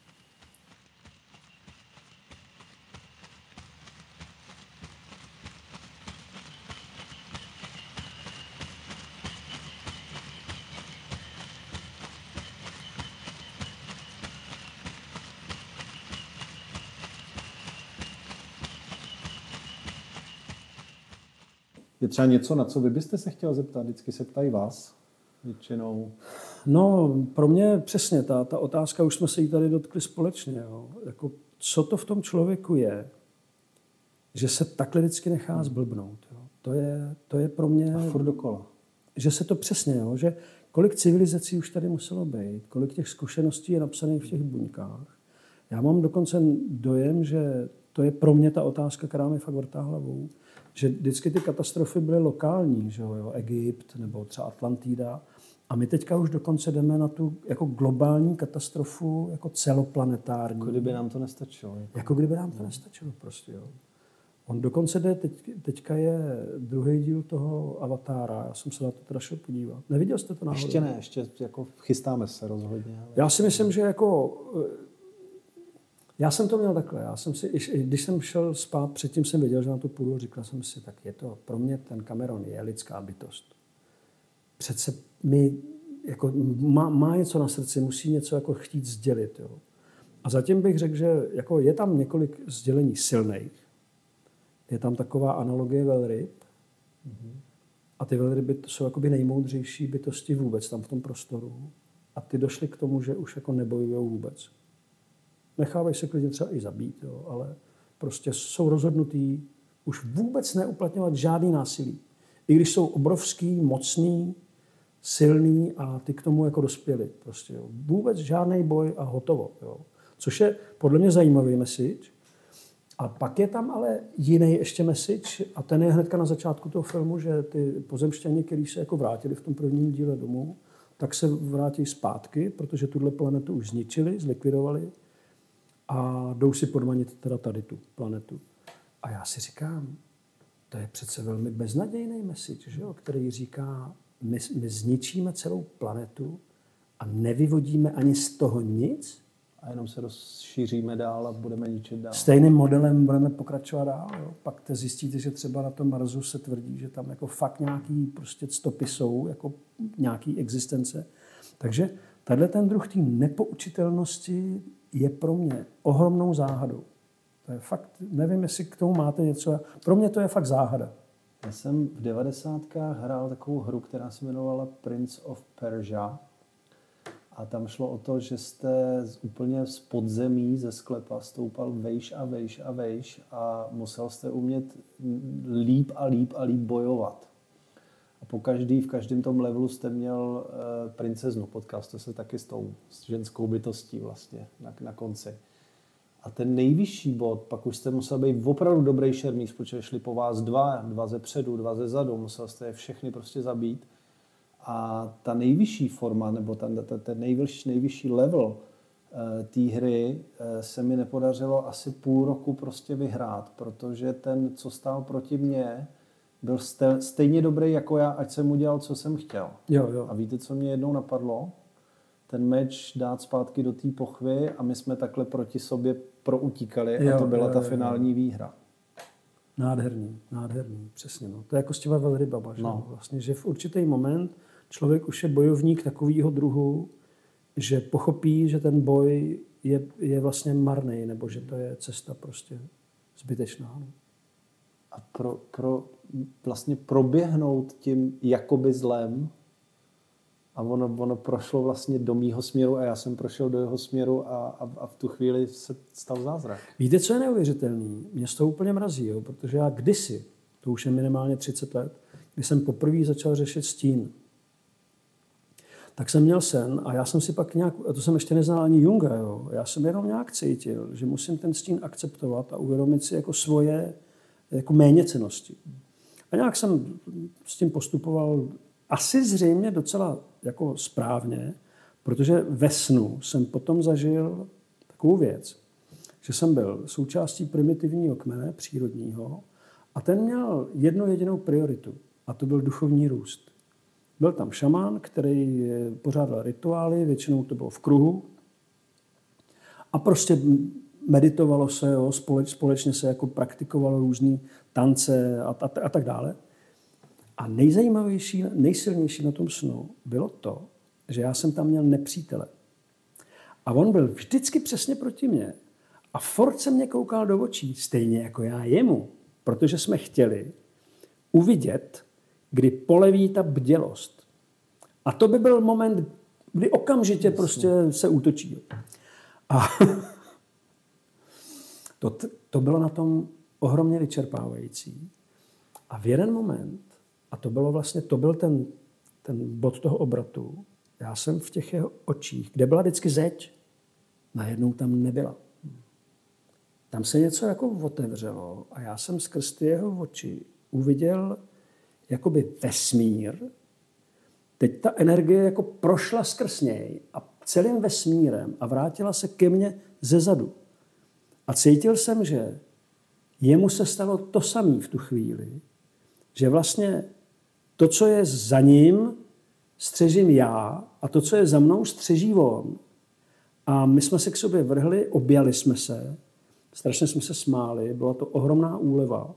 Je třeba něco, na co vy byste se chtěl zeptat? Vždycky se ptají vás většinou. No, pro mě přesně ta otázka, už jsme se jí tady dotkli společně. Jo. Jako, co to v tom člověku je, že se takhle vždycky nechá zblbnout. Jo. To je pro mě... A furt dokola. Že se to přesně, jo, že kolik civilizací už tady muselo být, kolik těch zkušeností je napsaných v těch buňkách. Já mám dokonce dojem, že to je pro mě ta otázka, která mi fakt vrtá hlavou, že vždycky ty katastrofy byly lokální, že jo, Egypt nebo třeba Atlantida. A my teďka už dokonce jdeme na tu jako globální katastrofu, jako celoplanetární. Jako kdyby nám to nestačilo. Jako kdyby nám to nestačilo prostě, jo. On dokonce jde, teďka je druhý díl toho Avatára, já jsem se na to teda šel podívat. Neviděl jste to náhodou? Ještě ne, ještě jako chystáme se rozhodně. Ale... Já si myslím, že jako... Já jsem to měl takhle, když jsem šel spát, předtím jsem věděl, že na to půjdu, říkal jsem si, tak je to, pro mě ten Cameron je lidská bytost. Přece jako, má něco na srdci, musí něco jako chtít sdělit. Jo. A zatím bych řekl, že jako je tam několik sdělení silných. Je tam taková analogie velryb. A ty velryby jsou jakoby nejmoudřejší bytosti vůbec tam v tom prostoru. A ty došly k tomu, že už jako nebojujou vůbec. Nechávají se klidně třeba i zabít, jo, ale prostě jsou rozhodnutí už vůbec neuplatňovat žádný násilí. I když jsou obrovský, mocný, silný a ty k tomu jako dospěli. Prostě, jo. Vůbec žádný boj a hotovo. Jo. Což je podle mě zajímavý message. A pak je tam ale jiný ještě message a ten je hnedka na začátku toho filmu, že ty pozemšťani, kteří se jako vrátili v tom prvním díle domů, tak se vrátí zpátky, protože tuhle planetu už zničili, zlikvidovali a jdou si podmanit teda tady tu planetu. A já si říkám, to je přece velmi beznadějný message, že jo, který říká, my zničíme celou planetu a nevyvodíme ani z toho nic. A jenom se rozšíříme dál a budeme ničit dál. Stejným modelem budeme pokračovat dál. Jo. Pak zjistíte, že třeba na tom Marsu se tvrdí, že tam jako fakt nějaký prostě stopy jsou, jako nějaký existence. Takže tenhle ten druh té nepoučitelnosti je pro mě ohromnou záhadou. To je fakt, nevím, jestli k tomu máte něco. Pro mě to je fakt záhada. Já jsem v 90kách hrál takovou hru, která se jmenovala Prince of Persia. A tam šlo o to, že jste úplně z podzemí, ze sklepa stoupal vejš a vejš a vejš a musel jste umět líp a líp a líp bojovat. A v každém tom levelu jste měl princeznu. Potkal jste se taky s ženskou bytostí vlastně na konci. A ten nejvyšší bod, pak už jste musel být opravdu dobrý šermíř, protože šli po vás dva ze předu, dva ze zadu, musel jste je všechny prostě zabít. A ta nejvyšší forma, nebo ten nejvyšší level té hry se mi nepodařilo asi půl roku prostě vyhrát, protože ten, co stál proti mně, byl stejně dobrý jako já, ať jsem udělal, co jsem chtěl. Jo. A víte, co mě jednou napadlo? Ten meč dát zpátky do té pochvy a my jsme takhle proti sobě proutíkali a to byla ta finální výhra. Nádherný, přesně. No. To je jako s těma velrybama, že? No. Vlastně, že v určitý moment člověk už je bojovník takového druhu, že pochopí, že ten boj je vlastně marný, nebo že to je cesta prostě zbytečná. No. A vlastně proběhnout tím jakoby zlem a ono prošlo vlastně do mýho směru a já jsem prošel do jeho směru a v tu chvíli se stal zázrak. Víte, co je neuvěřitelný? Mě to úplně mrazí, jo? Protože já kdysi, to už je minimálně 30 let, když jsem poprvé začal řešit stín, tak jsem měl sen a já jsem si pak nějak, a to jsem ještě neznal ani Junga, jo? Já jsem jenom nějak cítil, že musím ten stín akceptovat a uvědomit si jako svoje jako méněcennosti. A nějak jsem s tím postupoval asi zřejmě docela jako správně, protože ve snu jsem potom zažil takovou věc, že jsem byl součástí primitivního kmene, přírodního, a ten měl jednu jedinou prioritu, a to byl duchovní růst. Byl tam šaman, který pořádal rituály, většinou to bylo v kruhu, a prostě meditovalo se, jo, společně se jako praktikovalo různý tance a tak dále. A nejzajímavější, nejsilnější na tom snu bylo to, že já jsem tam měl nepřítele. A on byl vždycky přesně proti mně. A furt se mě koukal do očí, stejně jako já jemu. Protože jsme chtěli uvidět, kdy poleví ta bdělost. A to by byl moment, kdy okamžitě prostě se útočí. A to bylo na tom ohromně vyčerpávající. A v jeden moment, a to byl ten bod toho obratu, já jsem v těch jeho očích, kde byla vždycky zeď, najednou tam nebyla. Tam se něco jako otevřelo a já jsem skrz ty jeho oči uviděl jakoby vesmír. Teď ta energie jako prošla skrz něj a celým vesmírem a vrátila se ke mně zezadu. A cítil jsem, že jemu se stalo to samé v tu chvíli, že vlastně to, co je za ním, střežím já a to, co je za mnou, střeží on. A my jsme se k sobě vrhli, objali jsme se, strašně jsme se smáli, byla to ohromná úleva.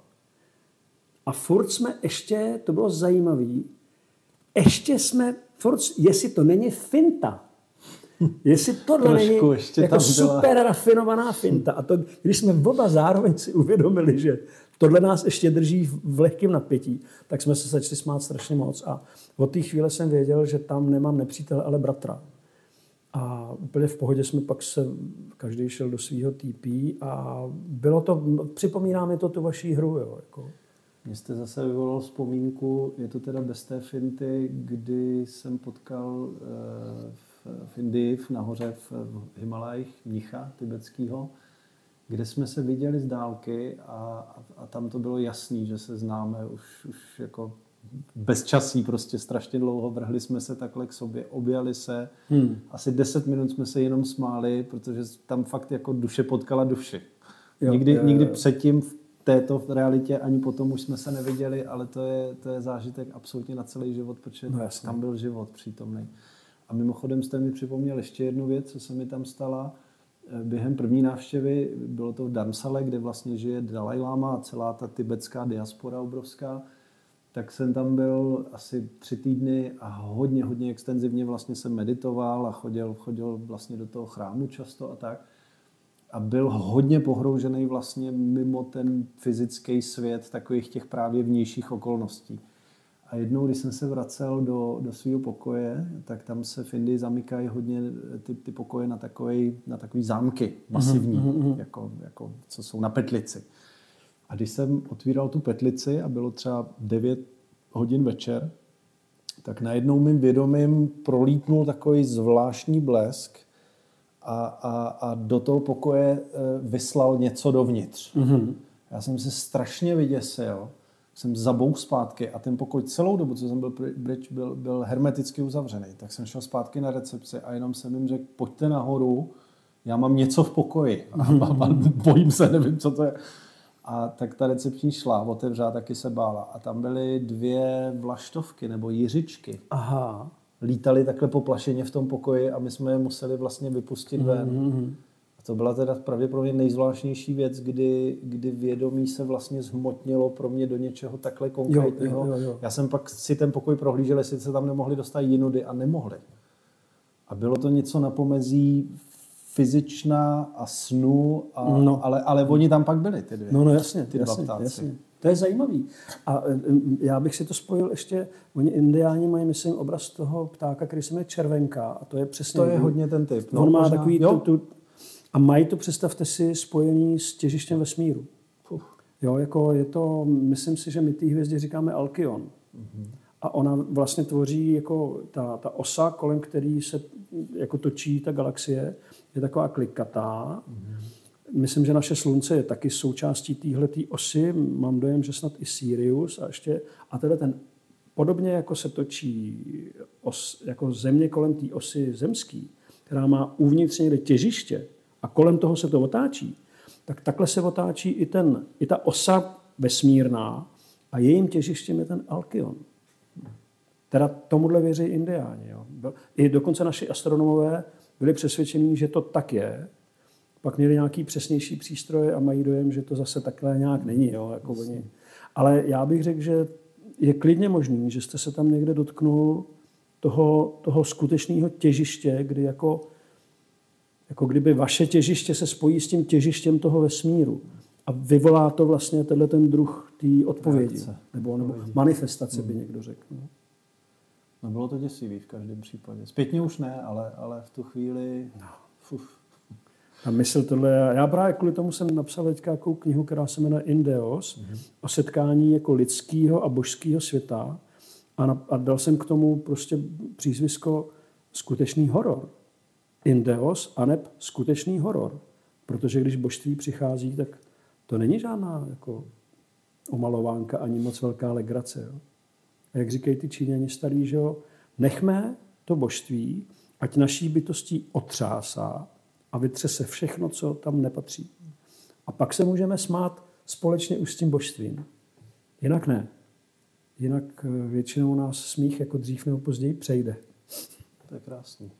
A furt jsme ještě, to bylo zajímavé, ještě jsme, furt, jestli to není finta, jestli tohle není jako super rafinovaná finta. A to, když jsme oba zároveň si uvědomili, že tohle nás ještě drží v lehkém napětí, tak jsme se začali smát strašně moc. A od té chvíle jsem věděl, že tam nemám nepřítele, ale bratra. A úplně v pohodě jsme pak se, každý šel do svého TP a bylo to, připomíná mi to tu vaší hru. Jo, jako. Mně jste zase vyvolal vzpomínku, je to teda bez té finty, kdy jsem potkal v Indii, nahoře v Himalajích, mnicha tibetského, kde jsme se viděli z dálky a tam to bylo jasný, že se známe už jako bezčasí, prostě strašně dlouho, vrhli jsme se takhle k sobě, objali se, asi 10 minut jsme se jenom smáli, protože tam fakt jako duše potkala duši. Nikdy předtím v této realitě ani potom už jsme se neviděli, ale to je zážitek absolutně na celý život, protože tam byl život přítomný. A mimochodem jste mi připomněl ještě jednu věc, co se mi tam stala. Během první návštěvy, bylo to v Dharmsale, kde vlastně žije Dalaj Lama a celá ta tibetská diaspora obrovská, tak jsem tam byl asi 3 týdny a hodně extenzivně vlastně jsem meditoval a chodil vlastně do toho chrámu často a tak. A byl hodně pohroužený vlastně mimo ten fyzický svět takových těch právě vnějších okolností. A jednou, když jsem se vracel do svého pokoje, tak tam se v Indii zamykají hodně ty pokoje na takový zámky masivní, jako co jsou na petlici. A když jsem otvíral tu petlici a bylo třeba 9 hodin večer, tak najednou mým vědomím prolítnul takový zvláštní blesk a do toho pokoje vyslal něco dovnitř. Já jsem se strašně vyděsil, jsem zabouk zpátky a ten pokoj celou dobu, co jsem byl pryč, byl hermeticky uzavřený. Tak jsem šel zpátky na recepci a jenom jsem jim řekl, pojďte nahoru, já mám něco v pokoji. A bojím se, nevím, co to je. A tak ta recepční šla, otevřela, taky se bála. A tam byly 2 vlaštovky nebo jiřičky. Aha. Lítaly takhle poplašeně v tom pokoji a my jsme je museli vlastně vypustit ven. A to byla teda pravděpodobně nejzvláštnější věc, kdy vědomí se vlastně zhmotnilo pro mě do něčeho takhle konkrétního. Jo. Já jsem pak si ten pokoj prohlížel, jestli se tam nemohli dostat jinudy a nemohli. A bylo to něco na pomezí fyzičná a snu, ale oni tam pak byli, ty 2. No jasně, ty 2 ptáci. Jasně. To je zajímavý. A já bych si to spojil ještě, oni indiáni mají, myslím, obraz toho ptáka, který se jmenuje červenka a to je přesně... To je hodně ten typ. On má takový a mají to, představte si, spojený s těžištěm vesmíru. Jo, jako je to, myslím si, že my té hvězdě říkáme Alkion. A ona vlastně tvoří jako ta osa, kolem který se jako točí ta galaxie, je taková klikatá. myslím, že naše slunce je taky součástí téhletý osy. Mám dojem, že snad i Sirius a teda ten podobně jako se točí jako země kolem té osy zemský, která má uvnitř někde těžiště a kolem toho se to otáčí, tak takhle se otáčí i ta osa vesmírná a jejím těžištěm je ten Alkion. Teda tomuhle věří indiáni. Jo. I dokonce naši astronomové byli přesvědčení, že to tak je. Pak měli nějaký přesnější přístroje a mají dojem, že to zase takhle nějak není. Jo, jako oni. Ale já bych řekl, že je klidně možný, že jste se tam někde dotknul toho skutečného těžiště, kdy jako kdyby vaše těžiště se spojí s tím těžištěm toho vesmíru. A vyvolá to vlastně ten druh té odpovědi. Nebo manifestace by někdo řekl. No bylo to děsivý v každém případě. Zpětně už ne, ale v tu chvíli... A mysl tohle, já právě kvůli tomu jsem napsal teďka nějakou knihu, která se jmenuje Indeos, o setkání jako lidského a božského světa a dal jsem k tomu prostě přízvisko skutečný horor. Indeos aneb skutečný horor. Protože když božství přichází, tak to není žádná jako omalovánka ani moc velká legrace. Jo? A jak říkají ty Číňani starý, že jo, nechme to božství, ať naší bytostí otřásá a vytřese všechno, co tam nepatří. A pak se můžeme smát společně už s tím božstvím. Jinak ne. Jinak většinou nás smích jako dřív nebo později přejde. To je krásný.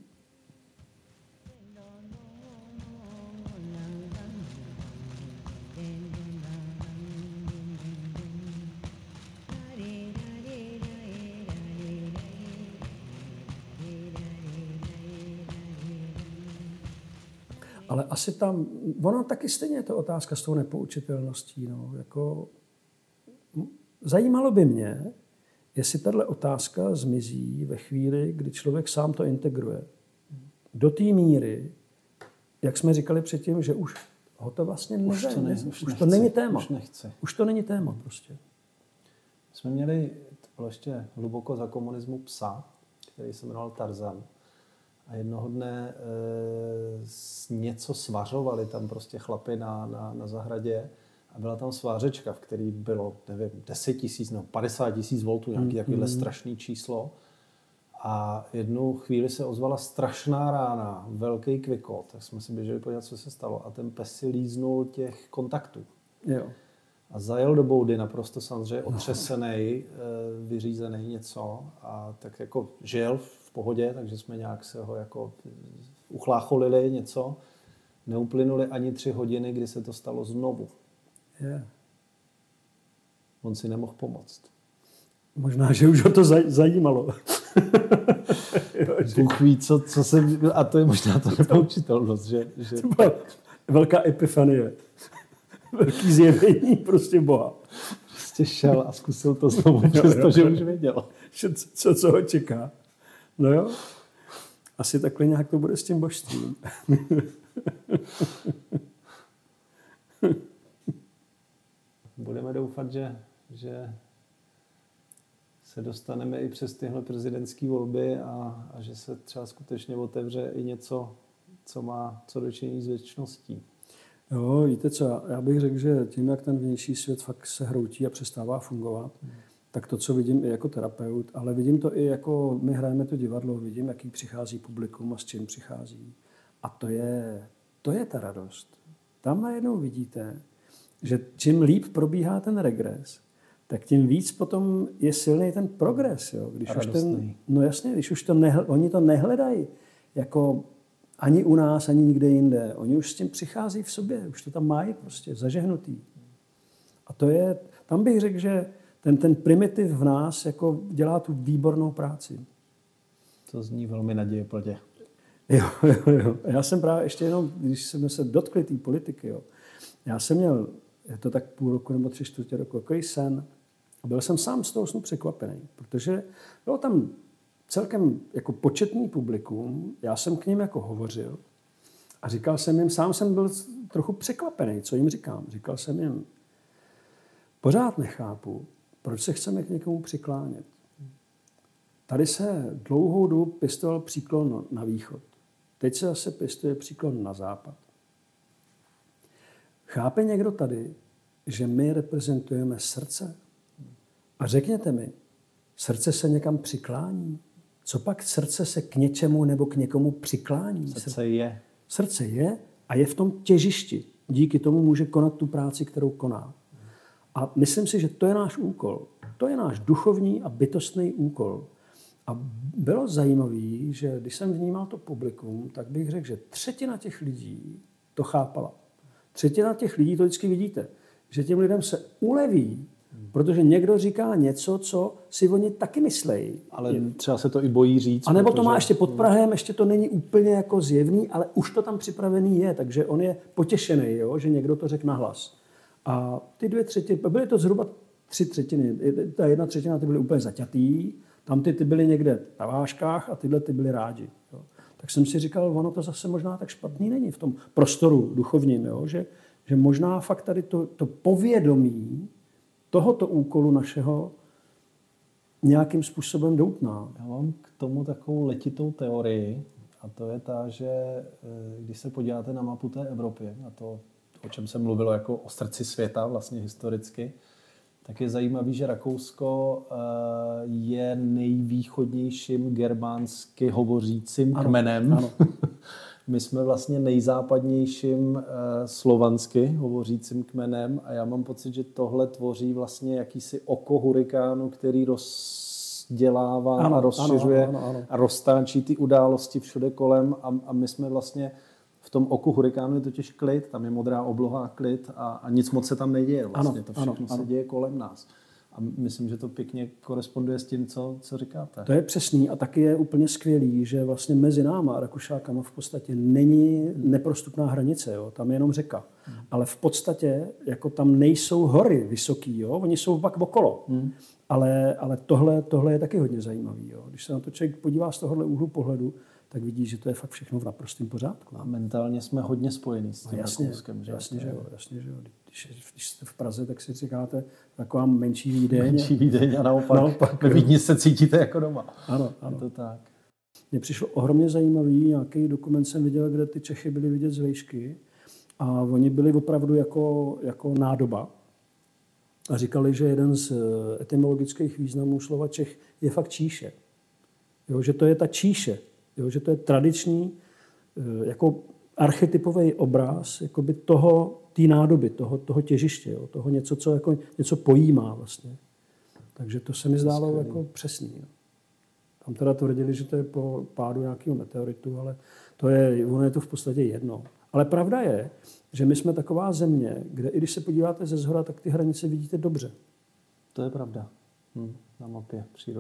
Ale asi tam, ono taky stejně je to otázka s tou nepoučitelností. No. Jako, zajímalo by mě, jestli tato otázka zmizí ve chvíli, kdy člověk sám to integruje. Do té míry, jak jsme říkali předtím, že už ho to vlastně už to není téma. Už to není téma prostě. Jsme měli, to bylo ještě hluboko za komunismu, psa, který se jmenoval Tarzan. A jednoho dne něco svařovali tam prostě chlapi na zahradě a byla tam svářečka, v který bylo, nevím, 10 000 nebo 50 000 voltů, nějaký takovýhle strašný číslo. A jednu chvíli se ozvala strašná rána, velký kvikot, tak jsme si běželi podívat, co se stalo. A ten pes si líznul těch kontaktů. Jo. A zajel do boudy naprosto samozřejmě otřesený, vyřízený něco a tak jako žil v pohodě, takže jsme nějak se ho jako uchlácholili něco. Neuplynuly ani 3 hodiny, kdy se to stalo znovu. Yeah. On si nemohl pomoct. Možná, že už ho to zajímalo. Bůh ví, co jsem... A to je možná to nepoučitelnost, že... To byla velká epifanie. Velký zjevení prostě Boha. Prostě šel a zkusil to znovu, přestože už věděl. Co ho čeká. No jo. Asi takhle nějak to bude s tím božstvím. Budeme doufat, že se dostaneme i přes tyhle prezidentské volby a že se třeba skutečně otevře i něco, co má co dočinění s věčností. Jo, víte co, já bych řekl, že tím, jak ten vnější svět fakt se hroutí a přestává fungovat, tak to, co vidím i jako terapeut, ale vidím to i jako, my hrajeme to divadlo, vidím, jaký přichází publikum a s čím přichází. A to je ta radost. Tam najednou vidíte, že čím líp probíhá ten regres, tak tím víc potom je silný ten progres. Jo? Když už no jasně, když už oni to nehledají jako ani u nás, ani nikde jinde. Oni už s tím přichází v sobě, už to tam mají prostě zažehnutý. A to je, tam bych řekl, že ten primitiv v nás jako dělá tu výbornou práci. To zní velmi nadějeplně. Jo. Já jsem právě ještě jenom, když jsme se dotkli té politiky, jo, já jsem měl, je to tak půl roku nebo 3/4 roku, takový sen. A byl jsem sám z toho snu překvapený, protože bylo tam celkem jako početný publikum, já jsem k ním jako hovořil a říkal jsem jim, sám jsem byl trochu překvapený, co jim říkám. Říkal jsem jim, pořád nechápu, proč se chceme k někomu přiklánět. Tady se dlouhou dobu pěstoval příklon na východ. Teď se zase pěstuje příklon na západ. chápe někdo tady, že my reprezentujeme srdce? A řekněte mi, srdce se někam přiklání? Co pak srdce se k něčemu nebo k někomu přiklání? Srdce je. Srdce je a je v tom těžišti. Díky tomu může konat tu práci, kterou koná. A myslím si, že to je náš úkol. To je náš duchovní a bytostný úkol. A bylo zajímavé, že když jsem vnímal to publikum, tak bych řekl, že 1/3 těch lidí to chápala. 1/3 těch lidí, to vždycky vidíte, že těm lidem se uleví, protože někdo říká něco, co si oni taky myslejí. Ale třeba se to i bojí říct. A nebo to má ještě pod prahem, ještě to není úplně jako zjevný, ale už to tam připravený je, takže on je potěšený, jo, že někdo to řekl nahlas. A ty 2/3, byly to zhruba 3/3, ta 1/3 ty byly úplně zaťatý, tam ty byly někde na vážkách a tyhle ty byly rádi. Jo. Tak jsem si říkal, ono to zase možná tak špatný není v tom prostoru duchovním, jo, že možná fakt tady to povědomí tohoto úkolu našeho nějakým způsobem doutná. Já mám k tomu takovou letitou teorii a to je ta, že když se podíváte na mapu té Evropy a to, o čem se mluvilo jako o srdci světa vlastně historicky, tak je zajímavý, že Rakousko je nejvýchodnějším germánsky hovořícím kmenem. Ano. My jsme vlastně nejzápadnějším slovansky hovořícím kmenem a já mám pocit, že tohle tvoří vlastně jakýsi oko hurikánu, který rozdělává a rozšiřuje a roztáčí ty události všude kolem a my jsme vlastně v tom oku hurikánu je totiž klid, tam je modrá obloha a klid a nic moc se tam neděje. Vlastně to všechno se děje kolem nás. A myslím, že to pěkně koresponduje s tím, co říkáte. To je přesný a taky je úplně skvělý, že vlastně mezi náma a Rakušákama v podstatě není neprostupná hranice, jo? Tam je jenom řeka. Ale v podstatě jako tam nejsou hory vysoký, jo? Oni jsou pak okolo. Ale tohle je taky hodně zajímavý. Jo? Když se na to člověk podívá z tohohle úhlu pohledu, tak vidí, že to je fakt všechno v naprostém pořádku. A mentálně jsme hodně spojení s tím Rakouskem. Jasně, že jo. Když jste v Praze, tak si říkáte taková menší Vídeň. Menší Vídeň a naopak ve Vídni se cítíte jako doma. Ano. Je to tak. Mně přišlo ohromně zajímavý, nějaký dokument jsem viděl, kde ty Čechy byly vidět z vejšky a oni byli opravdu jako nádoba. A říkali, že jeden z etymologických významů slova Čech je fakt číše. Jo, že to je ta číše. Jo, že to je tradiční jako archetypový obraz jakoby té nádoby, toho těžiště, jo, toho něco, co jako něco pojímá vlastně. Takže to se mi zdálo jako přesný. Jo. Tam teda tvrdili, že to je po pádu nějakého meteoritu, ale ono je to v podstatě jedno. Ale pravda je, že my jsme taková země, kde i když se podíváte ze shora, tak ty hranice vidíte dobře. To je pravda. Na mapě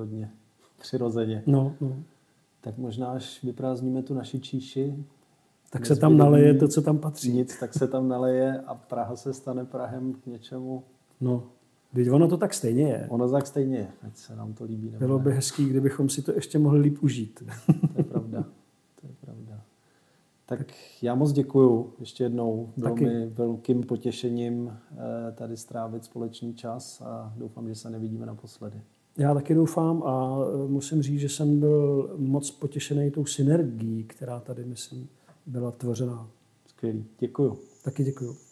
přirozeně. No. Tak možná, až vyprázdníme tu naši číši, tak se tam naleje to, co tam patří. Nic, tak se tam naleje a Praha se stane Prahem k něčemu. No, teď ono to tak stejně je. Ono tak stejně je, ať se nám to líbí. Bylo by hezký, kdybychom si to ještě mohli líp užít. To je pravda. Tak já moc děkuju ještě jednou. Bylo mi velkým potěšením tady strávit společný čas a doufám, že se nevidíme naposledy. Já taky doufám a musím říct, že jsem byl moc potěšený tou synergií, která tady, myslím, byla tvořená. Skvělý. Děkuju. Taky děkuju.